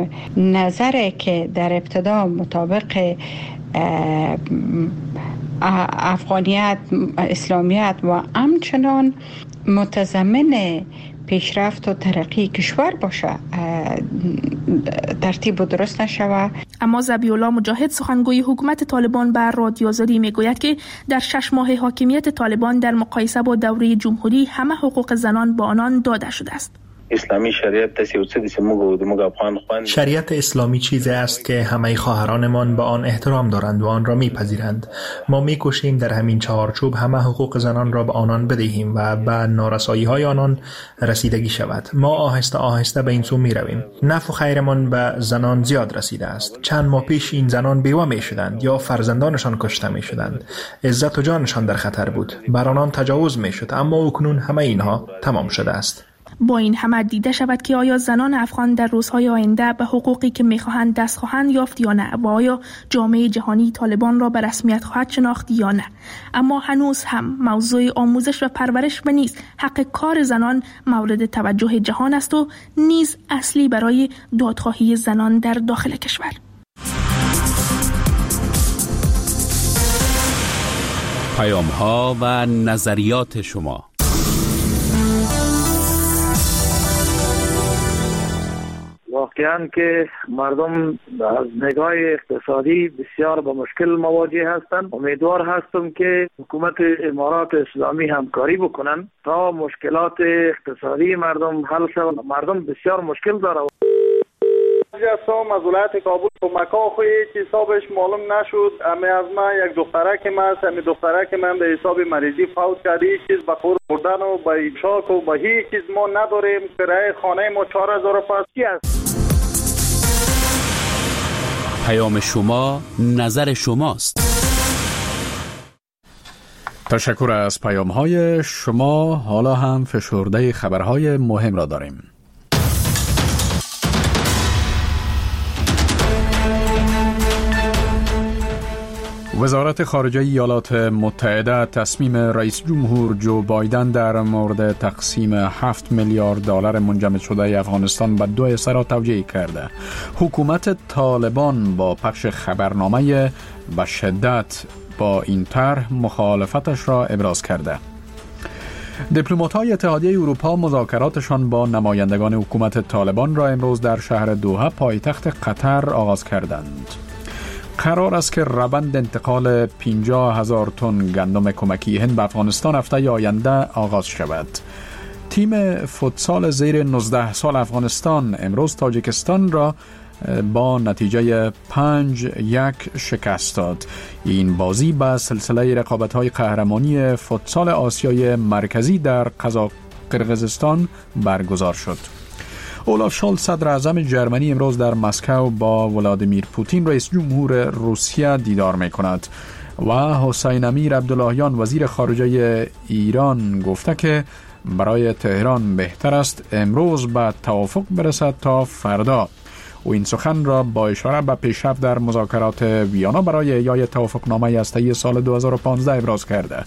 نظر که در ابتدا مطابق افغانیت، اسلامیت و همچنان متضمن پیشرفت و ترقی کشور باشه ترتیب و درست نشود؟ اما ذبیحالله مجاهد، سخنگوی حکومت طالبان، بر رادیو آزادی میگوید که در شش ماه حاکمیت طالبان در مقایسه با دوره جمهوری همه حقوق زنان با آنان داده شده است. اسلامی شریعت دسی و دسی موگو موگو افغان خوان شریعت اسلامی چیزی است که همه خواهرانمان به آن احترام دارند و آن را میپذیرند. ما میکوشیم در همین چهارچوب همه حقوق زنان را به آنان بدهیم و به نارسایی های آنان رسیدگی شود. ما آهسته آهسته به این سو میرویم. نفع و خیرمان به زنان زیاد رسیده است. چند ماه پیش این زنان بیوه میشدند یا فرزندانشان کشته میشدند. عزت و جانشان در خطر بود. بر آنان تجاوز میشد، اما اکنون همه اینها تمام شده است. با این همه دیده شود که آیا زنان افغان در روزهای آینده به حقوقی که میخواهند دست خواهند یافت یا نه و آیا جامعه جهانی طالبان را به رسمیت خواهد شناخت یا نه. اما هنوز هم موضوع آموزش و پرورش و نیز حق کار زنان مورد توجه جهان است و نیز اصلی برای دادخواهی زنان در داخل کشور. پیام‌ها و نظریات شما. واقعاً که مردم از نگاه اقتصادی بسیار با مشکل مواجه هستند. امیدوار هستم که حکومت امارات اسلامی همکاری بکنن تا مشکلات اقتصادی مردم حل شود. مردم بسیار مشکل داره. جسام از ولایت کابل کمک ها خوی چیز حسابش معلوم نشد. امی از من یک دختره که من امی دختره که من به حساب مریضی فوت کرده، هیچ چیز به خور بردن و به شاک و به هیچ چیز ما نداریم. کرایه خانه ما چهار هزار و پنجصد است. پیام شما نظر شماست. تشکر از پیام های شما. حالا هم فشرده خبرهای مهم را داریم. وزارت خارجه ایالات متحده تصمیم رئیس جمهور جو بایدن در مورد تقسیم هفت میلیارد دلار منجمد شده افغانستان به دو حصه را توجیه کرده. حکومت طالبان با پخش خبرنامه به شدت با این طرح مخالفتش را ابراز کرده. دیپلمات‌های اتحادیه اروپا مذاکراتشان با نمایندگان حکومت طالبان را امروز در شهر دوحه پایتخت قطر آغاز کردند. قرار است که روند انتقال پنجاه هزار تن گندم کمکی هند به افغانستان هفته آینده آغاز شود. تیم فوتسال زیر نوزده سال افغانستان امروز تاجیکستان را با نتیجه پنج یک شکست داد. این بازی به سلسله رقابت‌های قهرمانی فوتسال آسیای مرکزی در قزاقستان برگزار شد. اولاف شولز صدر اعظم جرمنی امروز در مسکو با ولادیمیر پوتین رئیس جمهور روسیه دیدار می کند و حسین امیر عبداللهیان وزیر خارجه ایران گفته که برای تهران بهتر است امروز به توافق برسد تا فردا. او این سخن را با اشاره به پیشرفت در مذاکرات ویانا برای احیای توافقنامه هسته‌ای سال دو هزار و پانزده ابراز کرده.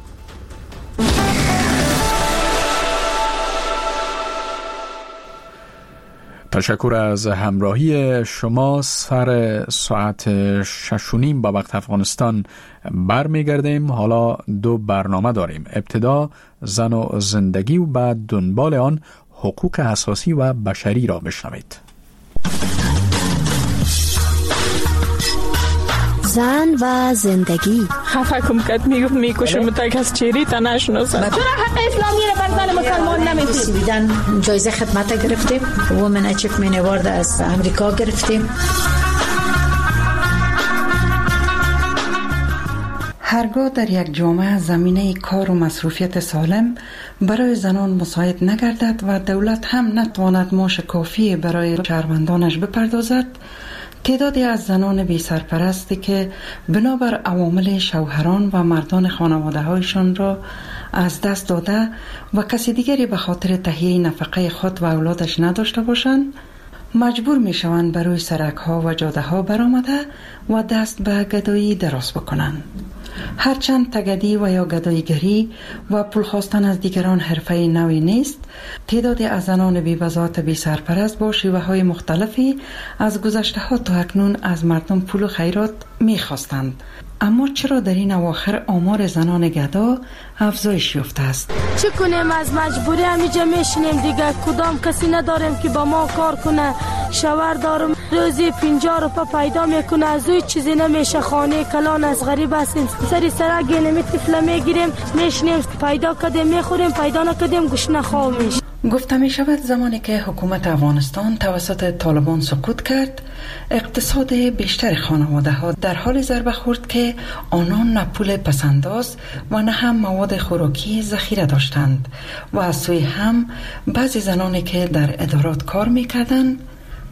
تشکر از همراهی شما. سر ساعت شش و نیم با وقت افغانستان برمیگردیم. حالا دو برنامه داریم. ابتدا زن و زندگی و بعد دنبال آن حقوق اساسی و بشری را بشنوید. زن و زندگی. خفه کم کت میگفت میکشه متک از چیری تا نشناسن. چرا حق اسلامی را بر زن مسلمان نمیتید؟ بیدن جایزه خدمت گرفتیم. وومن اچیومنت اوارد از امریکا گرفتیم. هرگاه در یک جامعه زمینه کار و مصروفیت سالم برای زنان مساعد نگردد و دولت هم نتواند معاش کافی برای شهروندانش بپردازد، تعدادی از زنان بی سرپرستی که بنابر عوامل شوهران و مردان خانواده هایشان را از دست داده و کسی دیگری به خاطر تهیه نفقه خود و اولادش نداشته باشند، مجبور می شوند بروی سرک ها و جاده ها برآمده و دست به گدایی دراز بکنند. هرچند تگدی و یا گداییگری و پول خواستن از دیگران حرفه نوی نیست، تعدادی از زنان بی بضاعت بی سرپرست با شیوه های مختلفی از گذشته ها تا اکنون از مردم پول و خیرات می خواستند. اما چرا در این اواخر آمار زنان گدا افزایش یافته است؟ چه کنیم؟ از مجبوری همیجا میشینیم دیگه. کدام کسی نداریم که با ما کار کنه. شوهر دارم روزی پنجاه روپه پیدا میکنه، از اوی چیزی نمیشه. خانه کلان از غریب هستیم، سری سرک گینمی طفله میگیریم میشینیم، پیدا کردیم میخوریم، پیدا نکردیم گوشنه خواب میشه. گفته می شود زمانی که حکومت افغانستان توسط طالبان سقوط کرد، اقتصاد بیشتر خانواده ها در حال ضربه خورد که آنان نه پول پسنداز و نه هم مواد خوراکی ذخیره داشتند و از سوی هم بعضی زنانی که در ادارات کار می کردند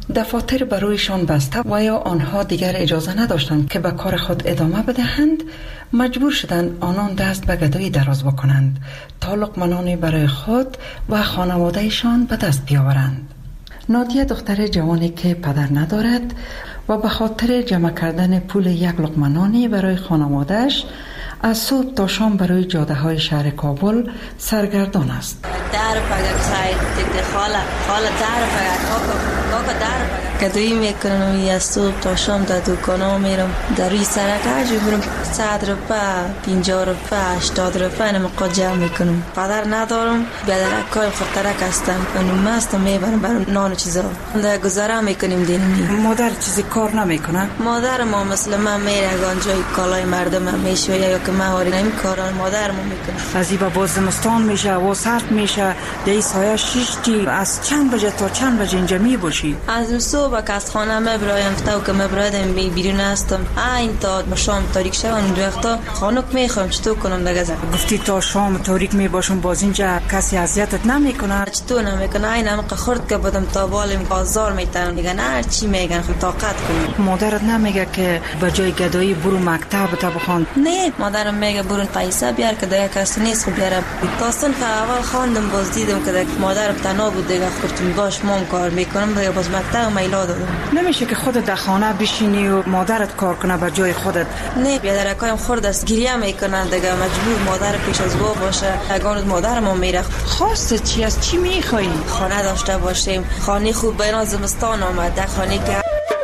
دفاتر برایشان بسته و یا آنها دیگر اجازه نداشتند که به کار خود ادامه بدهند، مجبور شدند آنان دست به گدایی دراز بکنند تا لقمه‌نانی برای خود و خانوادهشان به دست بیاورند. نادیه دختر جوانی که پدر ندارد و به خاطر جمع کردن پول یک لقمه نانی برای خانواده‌اش از صبح تا شام برای جاده های شهر کابل سرگردان است. در پگه خیر دیگه خاله خاله در پگه کاکا کاکا در پگه کدویی میکنم یا صبح تا شام در دکانا میرم در روی سرک هرچی برم صد روپه پنجاه روپه هشتاد روپه نمقا جمع میکنم. پدر ندارم بیادرک کایم خطرک هستم کنم مستم میبرم برم نان و چیزا در گذاره میکنیم دینمی. مادر چیزی کار نمیکنه؟ مادر ما مثل من میره اگانجای کالای مردم میشه یا که مهاری نمی کاران مادر ما میکنه. از این باز زمستان میشه و سرد میشه در سایه شیشتی از چند بجه تا چند بجه اینجا می باشی؟ از صبح که از خانه مبرایم تا که مبرایدم بیرون هستم این تا شام تاریک شد اون وقتا خانوک میخوام چطور کنم دیگه؟ گفتی تا شام تاریک می باشم باز اینجا کسی اذیتت نمیکنه؟ چطور نمیکنه؟ این هم خورد که بدم تا بالم آزار میتن دیگه نه چی میگن خود طاقت کنم. مادرت نمیگه که به جای گدایی برو مکتب تا بخوان؟ نه مادرم میگه برو پیسه بیار که دیگه کسی نیست خب بیارم. داستان که اول خواندم باز دیدم که مادرم تنها بود دیگه خورتم باش مام کار میکنم دیگه باز مکتب میلا دادم. نمیشه که خودت در خانه بشینی و مادرت کار کنه به جای خودت؟ نه بیادرکایم خورد است گریه میکنن دیگه مجبور مادر پیش از گو باشه اگان مادرم میره. خواست چی است؟ چی میخوایی؟ خانه داشته باشیم. خانه خوب بین زمستان آمد خانه که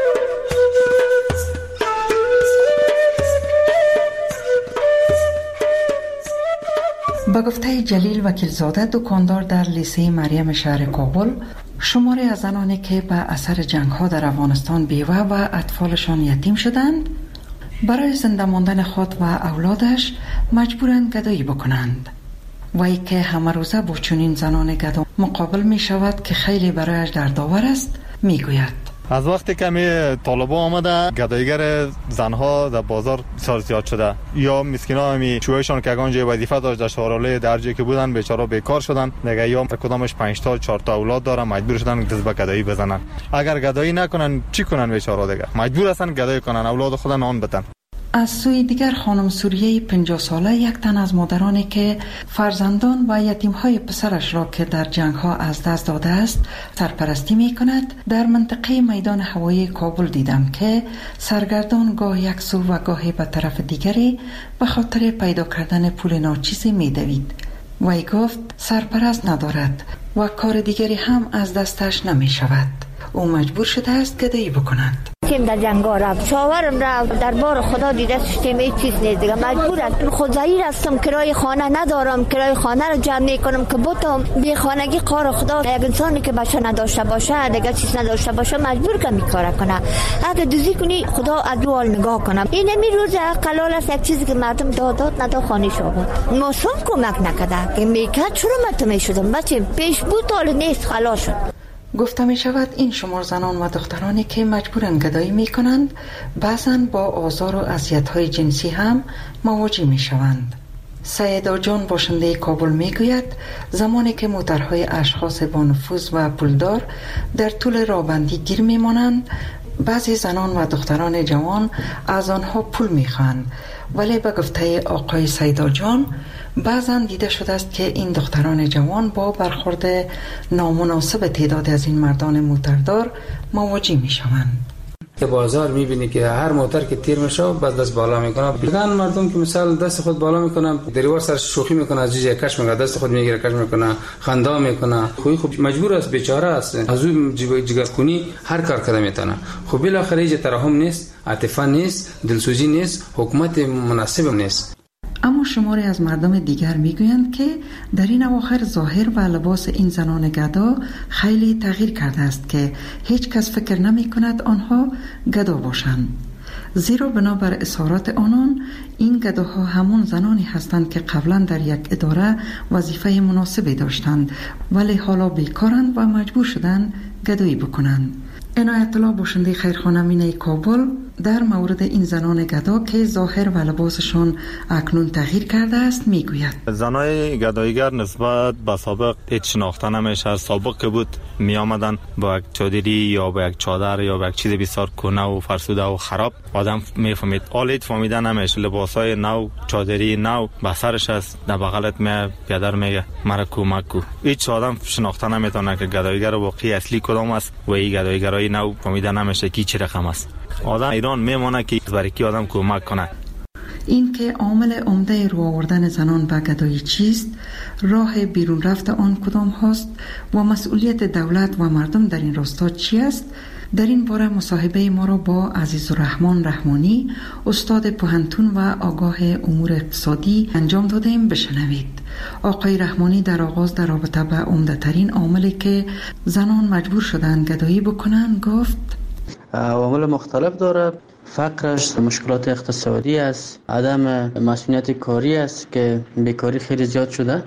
به گفته جلیل وکیلزاده دکاندار در لیسه مریم شهر کابل، شماری از زنانی که به اثر جنگ ها در افغانستان بیوه و اطفالشان یتیم شدند برای زنده ماندن خود و اولادش مجبورند گدایی بکنند. وی که همه روزه با چنین زنان گدا مقابل می شود که خیلی برایش دردآور است، می گوید از وقتی که می طالبان آمده گدایگر زنها در بازار بسیار زیاد شده یا مسکینا می چویشان که اگان جای وظیفه داشت در شهراله در جایی که بودن بیچاره بیکار شدن دیگه یا کدامش پنج تا چهار تا اولاد دارن مجبور شدن دست به گدایی بزنن. اگر گدایی نکنن چی کنن بیچاره دیگه مجبور هستن گدایی کنن اولاد خود نان بدن. از سوی دیگر خانم سوریه پنجاه ساله یک تن از مادرانی که فرزندان و یتیم‌های پسرش را که در جنگ‌ها از دست داده است سرپرستی می‌کند در منطقه میدان هوایی کابل دیدم که سرگردان گاه یک سو و گاهی به طرف دیگری به خاطر پیدا کردن پول ناچیزی می‌دوید. وی گفت سرپرست ندارد و کار دیگری هم از دستش نمی‌شود. او مجبور شده است گدایی بکند. کم در جنگا رفت شاورم رفت در بار خدا دیده سیستم ای چیز نیست دیگه مجبور هستم خود ظاهر هستم کرای خانه ندارم کرای خانه رو جمع میکنم که بتم بی خانگی قار خدا یک انسانی که بچه نداشته باشه دیگه چیز نداشته باشه مجبور که میکاره کنه اگه دوزی کنی خدا از دو حال نگاه کنم. این می روز قلال است یک چیزی که مردم دادات ندا خانه شو موسم کمک نکرده که میکرد چرا مت میشدم بچه پیش بود حال نیست خلاص شد. گفته می شود این شمار زنان و دخترانی که مجبورن گدایی می کنند بعضاً با آزار و اذیت‌های جنسی هم مواجه می شوند. سیدا جان باشنده کابل می گوید زمانی که موترهای اشخاص با نفوذ و پولدار در طول راهبندی گیر می مانند بعضی زنان و دختران جوان از آنها پول می خواهند ولی به گفته آقای سیدا جان بعضا دیده شده است که این دختران جوان با برخورد نامناسب تعداد از این مردان موتردار مواجه می شوند. که بازار میبینی که هر موتر که تیر میشه بعد دست بالا میکنه بگن مردم که مثال دست خود بالا میکنه دریوار سر شوخی میکنه از جیجه کش میکنه دست خود میگیره کش میکنه خندا میکنه خوی خوب مجبور است بیچاره است از اون جگر کنی هر کار کرده میتونه خب بالاخره هیچ ترحم نیست عاطفه نیست دلسوزی نیست حکومت مناسب نیست. اما شماری از مردم دیگر میگویند که در این اواخر ظاهر و لباس این زنان گدا خیلی تغییر کرده است که هیچ کس فکر نمی کند آنها گدا باشند. زیرا بنابر اظهارات آنان این گداها همون زنانی هستند که قبلا در یک اداره وظیفه مناسبی داشتند ولی حالا بیکارند و مجبور شدند گدایی بکنند. عنایت الله باشنده خیرخانه مینه کابل در مورد این زنان گدا که ظاهر و لباسشان اکنون تغییر کرده است میگوید. زنای گدایگر نسبت به سابق هیچ شناخته نمیشه. سابق که بود می آمدن با یک چادری یا با یک چادر یا با یک چیز بسیار کهنه و فرسوده و خراب آدم میفهمید. حالا هیچ فهمیده نمیشه. لباسای نو، چادری نو به سرش است، در بغلت می پدر میگه مرا کمک کو. هیچ آدم شناخته نمیتونه که گدایگر واقعی اصلی کدام است و این گدایگرای نو فهمیده نمیشه کی چه رقم است. آدم ایران میمونه که برای کی آدم کمک کنه. این که عامل عمده رو آوردن زنان به گدایی چیست، راه بیرون رفت آن کدام هاست و مسئولیت دولت و مردم در این راستا چی است؟ در این باره مصاحبه ما را با عزیزالرحمن رحمانی، استاد پوهنتون و آگاه امور اقتصادی انجام دادیم. بشنوید. آقای رحمانی در آغاز در رابطه به عمده ترین عاملی که زنان مجبور شدند گدایی بکنند گفت عوامل مختلف داره. فقرش، مشکلات اقتصادی است، عدم مسئولیت کاری است که بیکاری خیلی زیاد شده.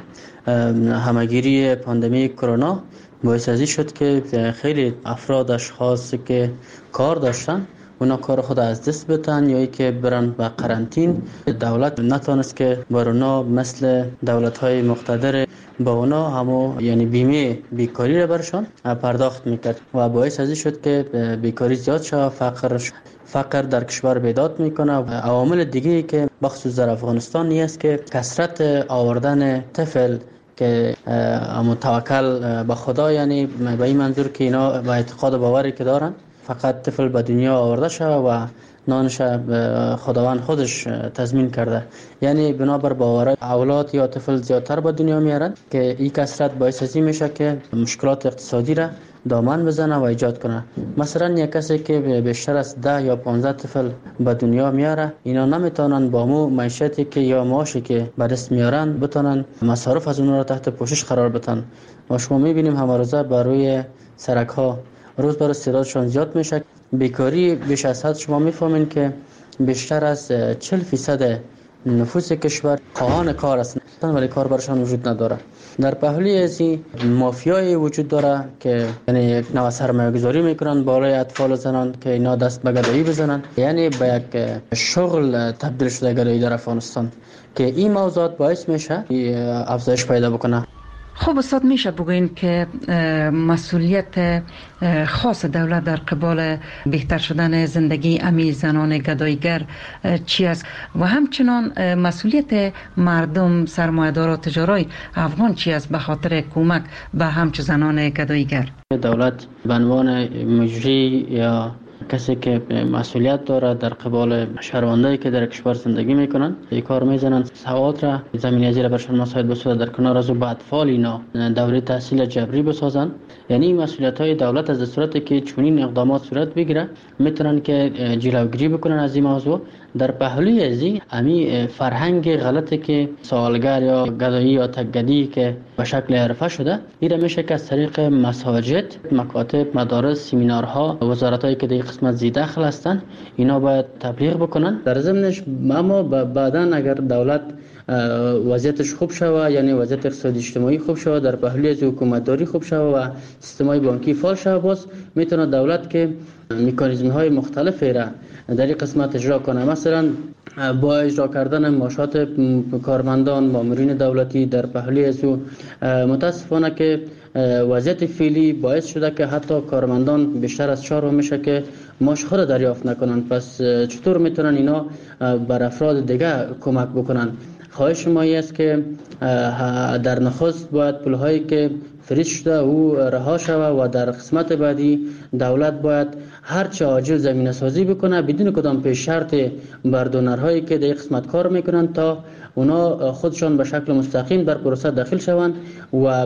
همگیری پاندمی کرونا باعث ازی شد که خیلی افراد اشخاص که کار داشتن اونا کار خود از دست بتن یا ای که برن به قرنطین. دولت نتونست که بر اونا مثل دولت‌های مقتدر با اونا همو یعنی بیمه بیکاری را برشان پرداخت میکرد و باعث ازی شد که بیکاری زیاد شد. فقر فقر در کشور بیداد میکنه. عوامل دیگه که بخصوص در افغانستان نیست که کثرت آوردن طفل که اما توکل به خدا، یعنی به این منظور که اینا به اعتقاد باوری که دارن فقط طفل به دنیا آورده شده و نانش خداوند خودش تضمین کرده، یعنی بنابر باور اولاد یا طفل زیادتر به دنیا میارن که این کثرت باعث ازی میشه که مشکلات اقتصادی را دامن بزنه و ایجاد کنه. مثلا یک کسی که بیشتر از ده یا پانزده طفل به دنیا میاره، اینا نمیتونن با مو معیشتی که یا معاشی که به دست میارن بتونن مصارف از اونها را تحت پوشش قرار بدن. و شما میبینیم همه روزه بر روی سرک ها روز بر روز تعدادشان زیاد میشه. بیکاری بیش از حد شما میفهمین که بیشتر از چهل فیصد نفوس کشور خواهان کار هستند ولی کار برشان وجود نداره. در پهلوی از این مافیای وجود داره که یعنی یک نوع سرمایه گذاری میکنن بالای اطفال و زنان که اینا دست به گدایی بزنن، یعنی به یک شغل تبدیل شده گدایی در افغانستان که این موضوعات باعث میشه افزایش پیدا بکنه. خب استاد میشه بگوین که مسئولیت خاص دولت در قبال بهتر شدن زندگی امی زنان گدایگر چی است و همچنان مسئولیت مردم سرمایه‌دار و تجارای افغان چی است به خاطر کمک به همچون زنان گدایگر؟ دولت به عنوان مجری یا کسی که مسئولیت داره در قبال شهروندایی که در کشور زندگی میکنن این کار میزنن سواد را زمینه ازی را برشان مساعد بسازه، در کنار از او به اطفال اینا دوره تحصیل جبری بسازن. یعنی این مسئولیت های دولت از صورتی که چنین اقدامات صورت بگیره میتونن که جلوگیری بکنن از این موضوع. در پهلوی از این امی فرهنگ غلطی که سوالگر یا گدایی یا تکگدی که به شکل حرفه شده این میشه که از طریق مساجد، مکاتب، مدارس، سمینارها، وزارتایی که در قسمت زی دخل هستن اینا باید تبلیغ بکنن. در ضمنش اما بعداً اگر دولت وضعیتش خوب شوه، یعنی وضعیت اقتصادی اجتماعی خوب شوه، در پهلوی از حکومتداری خوب شوه و سیستم‌های بانکی فعال شوه، باز میتونه دولت که مکانیزم‌های مختلفی را در این قسمت اجرا کنه. مثلا با اجرا کردن معاشات کارمندان، مامورین دولتی در پهلوی از متاسفانه که وضعیت فعلی باعث شده که حتی کارمندان بیشتر از چهار ماه میشه که معاش خود دریافت نکنن. پس چطور میتونن اینا بر افراد دیگه کمک بکنن؟ خواهش ما است که در نخست باید پولهایی که فریز شده او رها شوه و در قسمت بعدی دولت باید هر چه عاجل زمینه سازی بکنه بدون کدام پیش شرط بر دونرهایی که در قسمت کار میکنن تا اونا خودشان به شکل مستقیم در پروسه داخل شوند و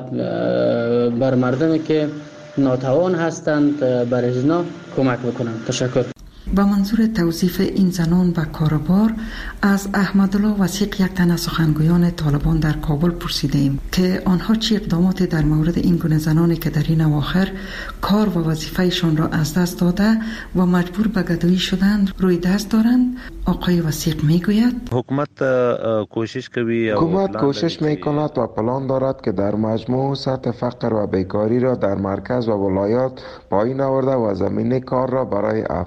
بر مردمی که ناتوان هستند بر اینا کمک بکنند. تشکر. با منظور توظیف این زنان و کاروبار از احمدالله وثیق یک تن از سخنگویان طالبان در کابل پرسیدیم که آنها چه اقداماتی در مورد این گونه زنانی که در این اواخر کار و وظیفهشان را از دست داده و مجبور به گدایی شدند روی دست دارند. آقای وثیق میگوید حکومت کوشش کوي حکومت کوشش میکند و پلان دارد که در مجموع سطح فقر و بیکاری را در مرکز و ولایات پایین آورده و زمینه کار را برای افراد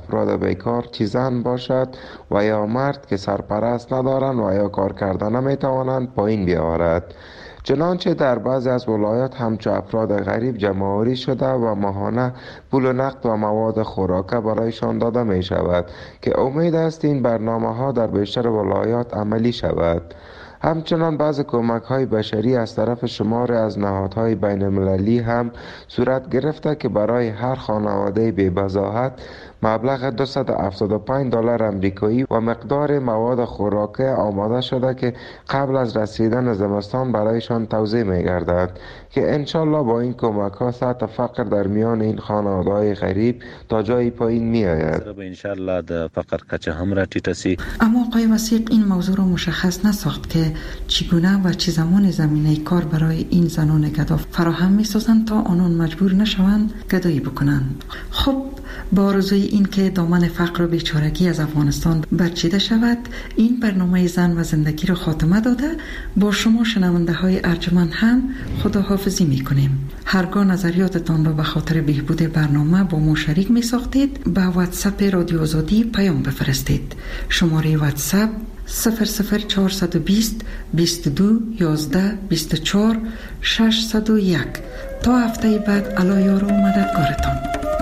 بیکار چه زن باشد و یا مرد که سرپرست ندارند و یا کار کردن نمیتوانند پایین بیاورد. چنانچه در بعضی از ولایات همچو افراد غریب جمع‌آوری شده و ماهانه پول و نقد و مواد خوراکه برایشان داده می شود که امید است این برنامه ها در بیشتر ولایات عملی شود. همچنان بعض کمک های بشری از طرف شمار از نهادهای بین المللی هم صورت گرفته که برای هر خانواده بی بضاعت مبلغ دویست و هفتاد و پنج دلار امریکایی و مقدار مواد خوراکی آماده شده که قبل از رسیدن زمستان برایشان توزیع می گردد که انشالله با این کمک ها سطح فقر در میان این خانواده های غریب تا جایی پایین می آید. انشالله د فقر کچه هم را ټیټه سي. اما آقای وثیق این موضوع را مشخص نساخت که چگونه و چه زمان زمینه کار برای این زنان گدا فراهم می سازند تا آنان مجبور نشوند گدایی بکنند. خب با آرزوی این که دامن فقر و بیچارگی از افغانستان برچیده شود، این برنامه زن و زندگی را خاتمه داده با شما شنونده های ارجمند هم خداحافظی می کنیم. هرگاه نظریاتتان را به خاطر بهبود برنامه با ما شریک می ساختید به واتساپ رادیو آزادی پیام بفرستید. شماره واتساپ صفر صفر چهارصد و بیست بیست و دو یازده بیست و چهار ششصد و یک. تا هفته بعد علی یار و مددگارتان.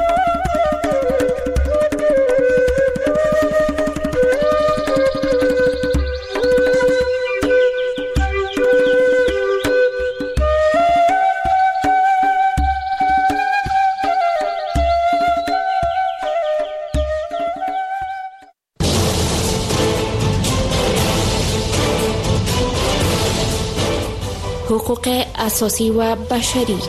حقوق اساسی و بشری.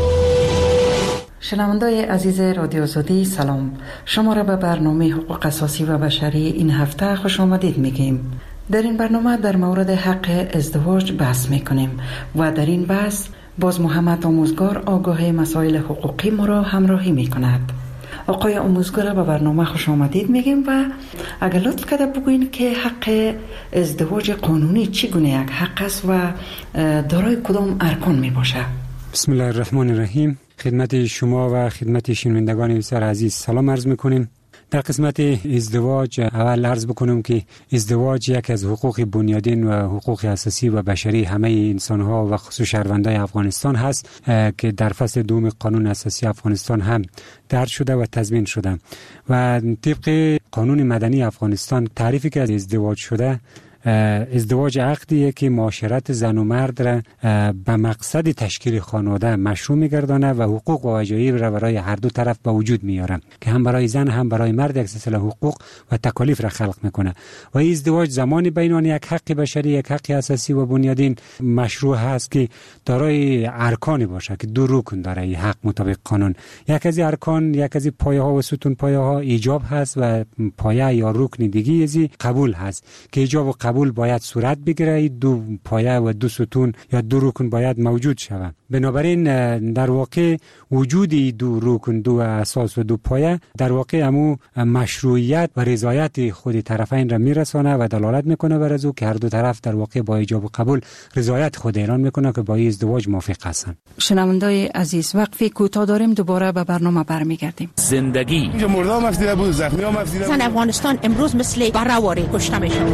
شنوندای عزیز رادیو آزادی سلام، شما را به برنامه حقوق اساسی و بشری این هفته خوش آمدید میگیم. در این برنامه در مورد حق ازدواج بحث میکنیم و در این بحث باز محمد آموزگار آگاه مسائل حقوقی ما را همراهی میکند. آقای آموزگار به برنامه خوش آمدید میگیم و اگر لطف کرده بگوین که حق ازدواج قانونی چگونه یک حق است و دارای کدام ارکان می باشه؟ بسم الله الرحمن الرحیم. خدمت شما و خدمت شنوندگان بسیار عزیز سلام عرض میکنیم. در قسمت ازدواج اول عرض بکنم که ازدواج یک از حقوق بنیادین و حقوق اساسی و بشری همه انسان‌ها و خصوص شهروندان افغانستان هست که در فصل دوم قانون اساسی افغانستان هم درج شده و تضمین شده و طبق قانون مدنی افغانستان تعریفی که از ازدواج شده، ازدواج عقدیه که معاشرت زن و مرد را به مقصد تشکیل خانواده مشروع می‌گردانه و حقوق و وجایب را برای هر دو طرف به وجود میاره که هم برای زن هم برای مرد یک سلسله حقوق و تکالیف را خلق میکنه و این ازدواج زمانی بین آن یک حق بشری، یک حق اساسی و بنیادین مشروع هست که دارای ارکانی باشه که دو رکن داره این حق مطابق قانون. یک از ارکان، یک از پایه‌ها و ستون پایه‌ها ایجاب هست و پایه یا رکن دیگه از قبول هست که ایجاب و قبول باید صورت بگیره. دو پایه و دو ستون یا دو رکن باید موجود شود. بنابراین در واقع وجود دو رکن، دو اساس و دو پایه در واقع همو مشروعیت و رضایت خود طرفین را میرسانه و دلالت میکنه بر از او که هر دو طرف در واقع با ایجاب و قبول رضایت خود اعلان میکنه که با این ازدواج موافق هستند. شنوندای عزیز وقفی کوتاه داریم، دوباره به برنامه برمیگردیم. زندگی اینجا مردم مفیده بود، زخمی ها مفیده بود. زن افغانستان امروز مثل برهواری کشته میشه.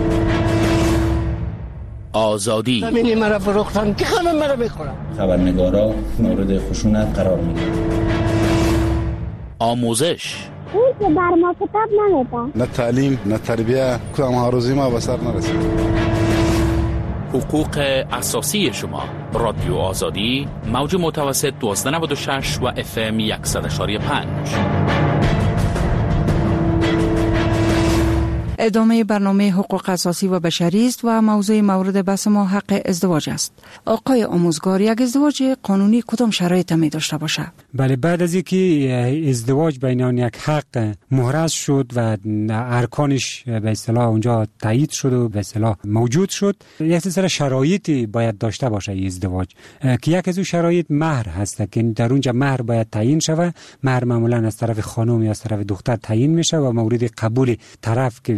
آزادی زمینی مرا فروختن که خانم مرا بخورم. خبرنگارا مورد خشونت قرار میگیرن. آموزش اون که بر ما کتاب نمیده. نه تعلیم نه تربیه، کدام هاروزی ما به سر نرسید. حقوق اساسی شما. رادیو آزادی موج متوسط دویست و نود و شش و اف ام صد و پنج. ادامه برنامه حقوق اساسی و بشری است و موضوع مورد بحث ما حق ازدواج است. آقای آموزگار، یک ازدواج قانونی کدام شرایط می داشته باشه؟ بله، بعد از اینکه ازدواج بین آن یک حق محرز شد و ارکانش به اصطلاح اونجا تایید شد و به اصطلاح موجود شد، یک سلسله شرایطی باید داشته باشه این ازدواج که یک از اون شرایط مهر هست که در اونجا مهر باید تعیین شود. مهر معمولا از طرف خانم یا از طرف دختر تعیین میشه و مورد قبول طرف که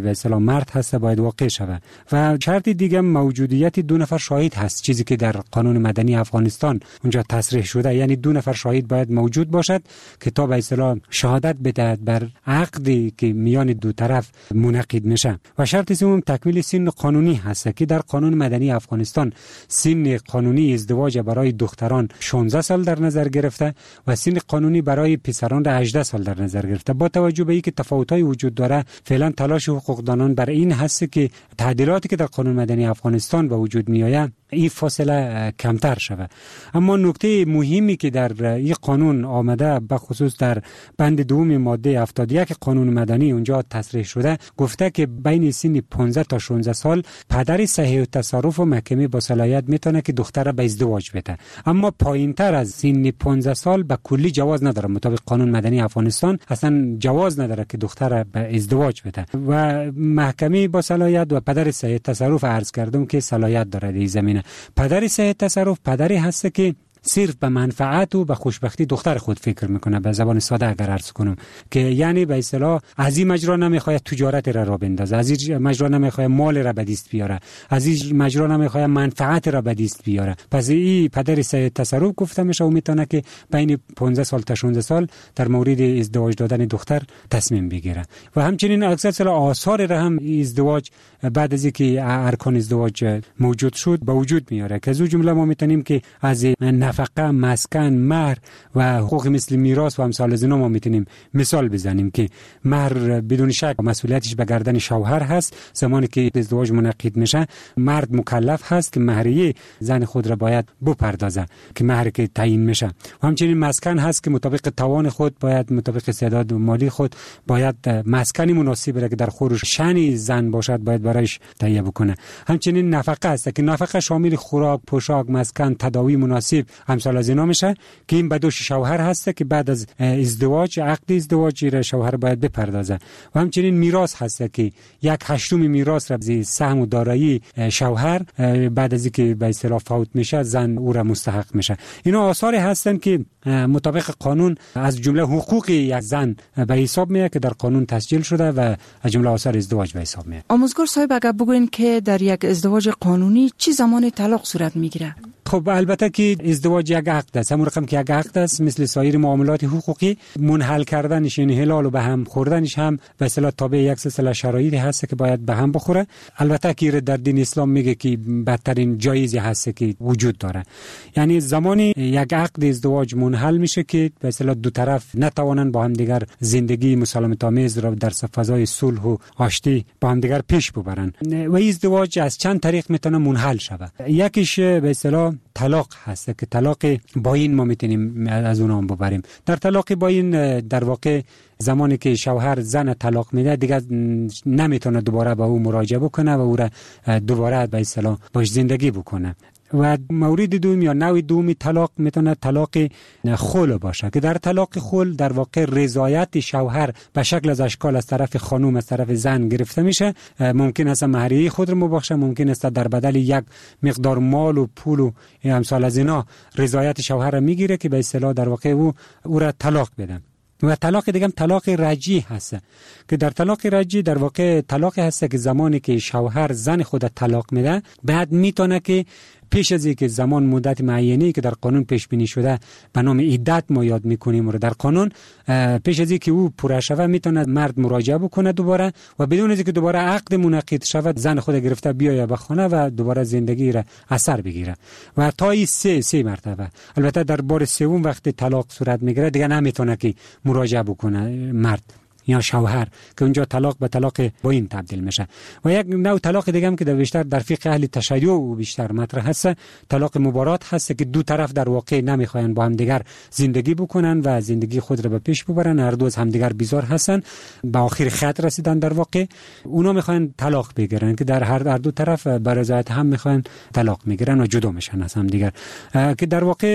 به اصطلاح مرد هست باید واقع شود. و شرط دیگه موجودیت دو نفر شاهد هست، چیزی که در قانون مدنی افغانستان اونجا تصریح شده، یعنی دو نفر شاهد باید موجود باشد که تا به اصطلاح شهادت بدهد بر عقدی که میان دو طرف منعقد میشه. و شرط سوم تکمیل سن قانونی هست که در قانون مدنی افغانستان سن قانونی ازدواج برای دختران شانزده سال در نظر گرفته و سن قانونی برای پسران را هجده سال در نظر گرفته. با توجه به اینکه تفاوت‌های وجود داره، فعلا تلاش حقوقدانان بر این هست که تعدیلاتی که در قانون مدنی افغانستان به وجود میآید این فاصله کمتر شود. اما نکته مهمی که در این قانون آمده به خصوص در بند دوم ماده هفتاد و یک قانون مدنی اونجا تصریح شده، گفته که بین سن پانزده تا شانزده سال پدر صحیح التصرف و محکمه با صلاحیت میتونه که دختر را به ازدواج بده. اما پایینتر از سن پانزده سال به کلی جواز نداره. مطابق قانون مدنی افغانستان اصلا جواز نداره که دختر را به ازدواج بده و محکمه با صلاحیت و پدر صحیح التصرف عرض کردم که صلاحیت داره در زمینه. پدر صحیح التصرف پدری هست که صرف به منفعت و به خوشبختی دختر خود فکر میکنه. به زبان ساده اگر عرض کنم که یعنی به اصطلاح از این مجرا نمیخواد تجارت را را بندازه، از این مجرا نمیخواد مال را به دست بیاره، از این مجرا نمیخواد منفعت را به دست بیاره. پس این پدر صحیح التصرف گفته میشه و میتونه که بین پانزده سال تا شانزده سال در مورد ازدواج دادن دختر تصمیم بگیره. و همچنین اکثر آثار را هم ازدواج بعد از اینکه ارکان ازدواج موجود شد به وجود میاره که از اون جمله ما میتونیم که از نفقه، مسکن، مهر و حقوق مثل میراث و امثال از اینا ما میتونیم مثال بزنیم که مهر بدون شک مسئولیتش به گردن شوهر هست. زمانی که ازدواج منعقد میشه مرد مکلف هست که مهریه زن خود را باید بپردازه که مهر که تعیین میشه. و همچنین مسکن هست که مطابق توان خود باید مطابق استعداد مالی خود باید مسکنی مناسب را که در خورش شأن زن باشد باید برایش تهیه بکنه. همچنین نفقه هست که نفقه شامل خوراک، پوشاک، مسکن، تداوی مناسب امثال از اینا میشه که این به دوش شوهر هست که بعد از ازدواج عقد ازدواج را شوهر باید بپردازه. و همچنین میراث هست که یک هشتم میراث را از سهم و دارایی شوهر بعد از اینکه به اصطلاح فوت میشه زن او را مستحق میشه. اینا آثاری هستن که مطابق قانون از جمله حقوق یک زن به حساب میاد که در قانون تسجیل شده و از جمله آثار ازدواج به حساب میاد. آموزگار صاحب اگر بگوین که در یک ازدواج قانونی چه زمان طلاق صورت میگیره؟ خب البته که ازدواج یک عقد است، همون رقم که یک عقد است مثل سایر معاملات حقوقی منحل کردنش یعنی حلال و به هم خوردنش هم به اصطلاح تابع یک سلسله شرایطی هست که باید به هم بخوره. البته که در دین اسلام میگه که بدترین جایزی هست که وجود داره، یعنی زمانی یک عقد ازدواج منحل میشه که به اصطلاح دو طرف نتوانن با هم دیگر زندگی مسالمت آمیز را در فضای صلح و آشتی با هم دیگر پیش ببرن. و ازدواج از چند طریق میتونه منحل شود. یکیش به اصطلاح طلاق هست که طلاق باین ما میتونیم از اون هم ببریم. در طلاق باین در واقع زمانی که شوهر زن طلاق میده دیگه نمیتونه دوباره با او مراجعه بکنه و او را دوباره به اصطلاح باش زندگی بکنه. و مورد دوم یا نوع دومی طلاق میتونه طلاق خلع باشه که در طلاق خلع در واقع رضایت شوهر به شکل از اشکال از طرف خانم از طرف زن گرفته میشه. ممکن است مهریه خود رو مبخشه، ممکن است در بدل یک مقدار مال و پول و امثال از اینا رضایت شوهر رو میگیره که به اصطلاح در واقع او او را طلاق بده. و طلاق دیگه هم طلاق رجعی هست که در طلاق رجعی در واقع طلاق هست که زمانی که شوهر زن خود طلاق میده بعد میتونه که پیش از اینکه زمان مدت معینی که در قانون پیش بینی شده به نام عدت ما یاد میکنیم و در قانون پیش از اینکه او پوره شوه میتونه مرد مراجعه بکنه دوباره و بدون اینکه دوباره عقد منعقد شود زن خود گرفته بیاید به خانه و دوباره زندگی را اثر بگیره و تا این سه سه مرتبه. البته در بار سوم وقتی طلاق صورت میگیره دیگه نمیتونه که مراجعه بکنه مرد یا شوهر که اونجا طلاق به طلاق باین تبدیل میشه. و یک نوع طلاق دیگه هم که در بیشتر در فقه اهل تشیع و بیشتر مطرح هست طلاق مبارات هست که دو طرف در واقع نمیخواین با هم دیگر زندگی بکنن و زندگی خود را به پیش ببرن، هر دو از هم دیگر بیزار هستن، به آخر خط رسیدن در واقع اونا میخواین طلاق بگیرن که در هر دو طرف به رضایت هم میخواین طلاق میگیرن و جدا میشن از هم دیگر که در واقع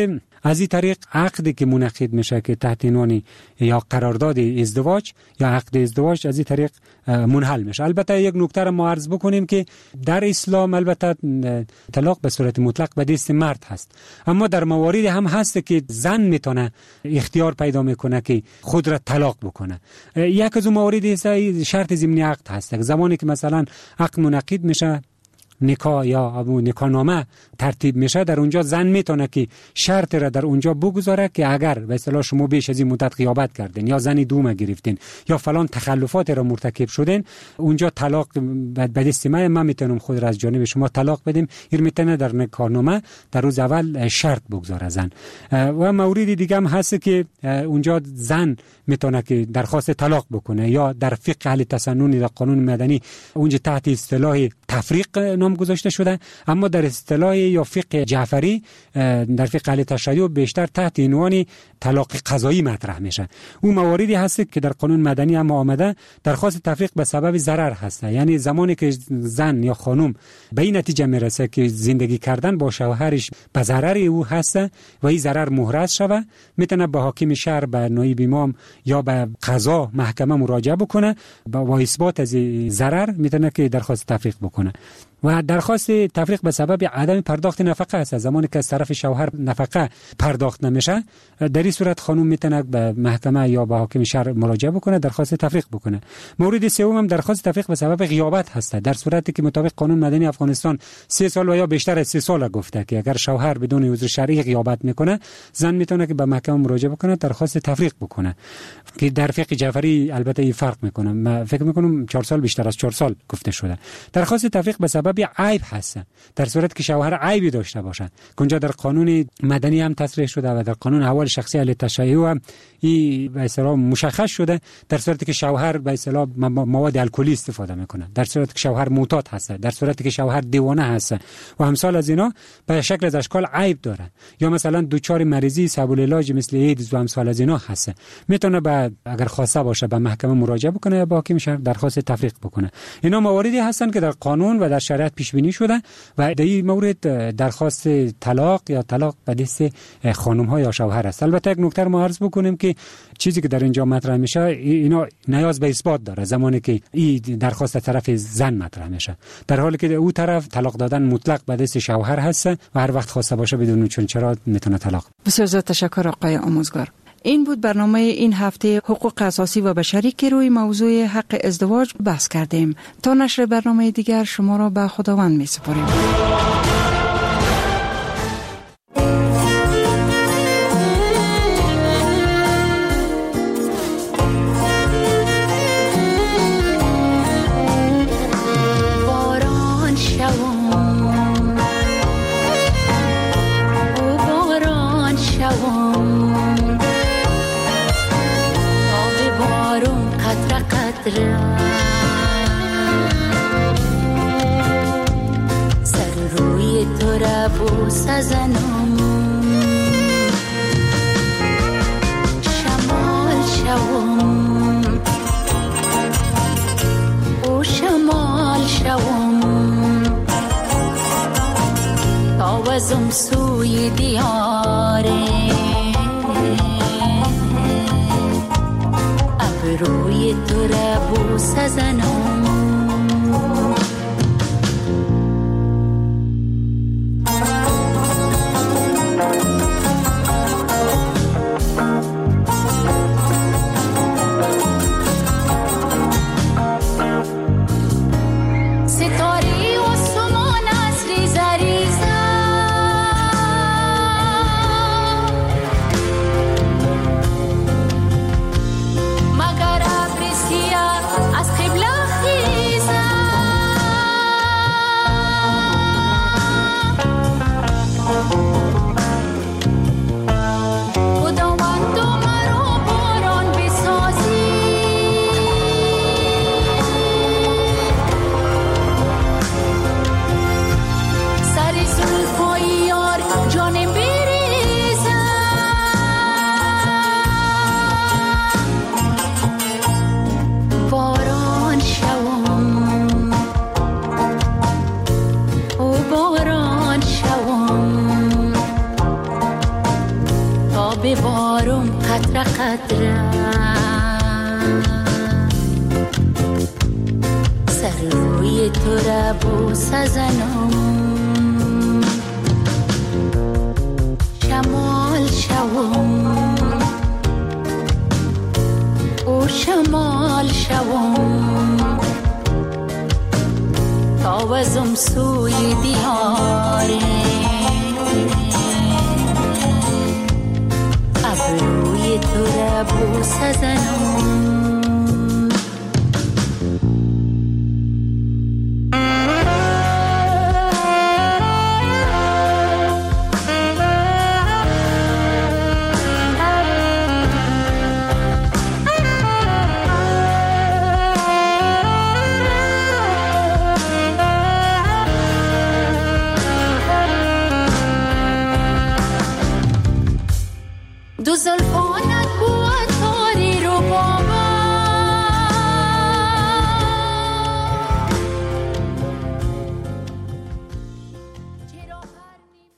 از این طریق عقدی که منعقد میشه که تحت عنوان یا قرارداد ازدواج یا عقد ازدواج از این طریق منحل میشه. البته یک نکته را ما عرض بکنیم که در اسلام البته طلاق به صورت مطلق به دست مرد هست، اما در مواردی هم هست که زن میتونه اختیار پیدا میکنه که خود را طلاق بکنه. یک از اون مواردی شرط ضمنی عقد هست. زمانی که مثلا عقد منعقد میشه، نکاح یا نکاح نامه ترتیب میشه، در اونجا زن میتونه که شرط را در اونجا بگذاره که اگر به اصطلاح شما بیش از این مدت غیابت کردین یا زنی دوم گرفتین یا فلان تخلفات را مرتکب شدین، اونجا طلاق به دست من من میتونم خود را از جانب شما طلاق بدیم. این میتونه در نکاح نامه در روز اول شرط بگذاره زن. و موردی دیگه هم هست که اونجا زن میتونه که درخواست طلاق بکنه، یا در فقه اهل تسنن در قانون مدنی اونجا تحت اصطلاح تفریق نام گذاشته شده، اما در اصطلاح یا فقه جعفری در فقه اهل تشیع بیشتر تحت عنوان طلاق قضایی مطرح میشه. اون مواردی هست که در قانون مدنی هم آمده درخواست تفریق به سبب ضرر هست، یعنی زمانی که زن یا خانم به این نتیجه میرسه که زندگی کردن با شوهرش به ضرر او هست و این ضرر محرز شوه، میتونه به حاکم شهر، به نایب امام یا به قضا محکمه مراجعه بکنه با اثبات از ضرر میتونه که درخواست تفریق بکنه. و درخواست تفریق به سبب عدم پرداخت نفقه است. زمانی که از طرف شوهر نفقه پرداخت نمیشه، در این صورت خانم میتونه به محکمه یا به حاکم شهر مراجعه بکنه، درخواست تفریق بکنه. مورد سوم هم درخواست تفریق به سبب غیابت هست. در صورتی که مطابق قانون مدنی افغانستان سه سال و یا بیشتر از سه سال گفته که اگر شوهر بدون عذر شرعی غیابت میکنه، زن میتونه که به محکمه مراجعه بکنه، درخواست تفریق بکنه، که در فقه جعفری البته این فرق میکنه. من فکر میکنم چهار سال بیشتر از چهار سال گفته شده. درخواست تفریق به سبب عیب هست، در صورتی که شوهر عیبی داشته باشه، که اونجا در قانون مدنی هم تصریح شده و در قانون احوال شخصی اهل تشیع هم این به اصطلاح مشخص شده. در صورتی که شوهر به اصطلاح مواد الکلی استفاده میکنه، در صورتی که شوهر معتاد هست، در صورتی که شوهر دیوانه هست و همسال از اینا به شکل از اشکال عیب داره، یا مثلا دوچار مریضی صعب العلاج مثل ایدز و همسال از اینا هست، میتونه به اگر خواسته باشه به محکمه مراجعه بکنه یا با حاکم شهر درخواست تفریق بکنه. اینا مواردی هستن که در قانون و در شریعت پیش بینی شده و در این مورد درخواست طلاق یا طلاق به دست خانم ها یا شوهر است. البته یک نکته ما عرض بکنیم که چیزی که در اینجا مطرح میشه اینا نیاز به اثبات داره زمانی که این درخواست طرف زن مطرح میشه، در حالی که او طرف طلاق دادن مطلق به دست شوهر هست و هر وقت خواسته باشه بدون چون چرا میتونه طلاق. بسیار زیاد تشکر آقای آموزگار. این بود برنامه این هفته حقوق اساسی و بشری که روی موضوع حق ازدواج بحث کردیم. تا نشر برنامه دیگر شما را به خداوند می سپاریم. سر روی تو را بوس زنم، شمال شوم او شمال شوم، تاوزم سوی دیاره روی تو را بوس زنم. مگر ابر سیاه از قبله ببارم قطره قطره سر روی تو را بوسه زنم شمال شوم او شمال شوم تاوزم سوی دیاره ابروی تو را بوسه زنم دو زلفان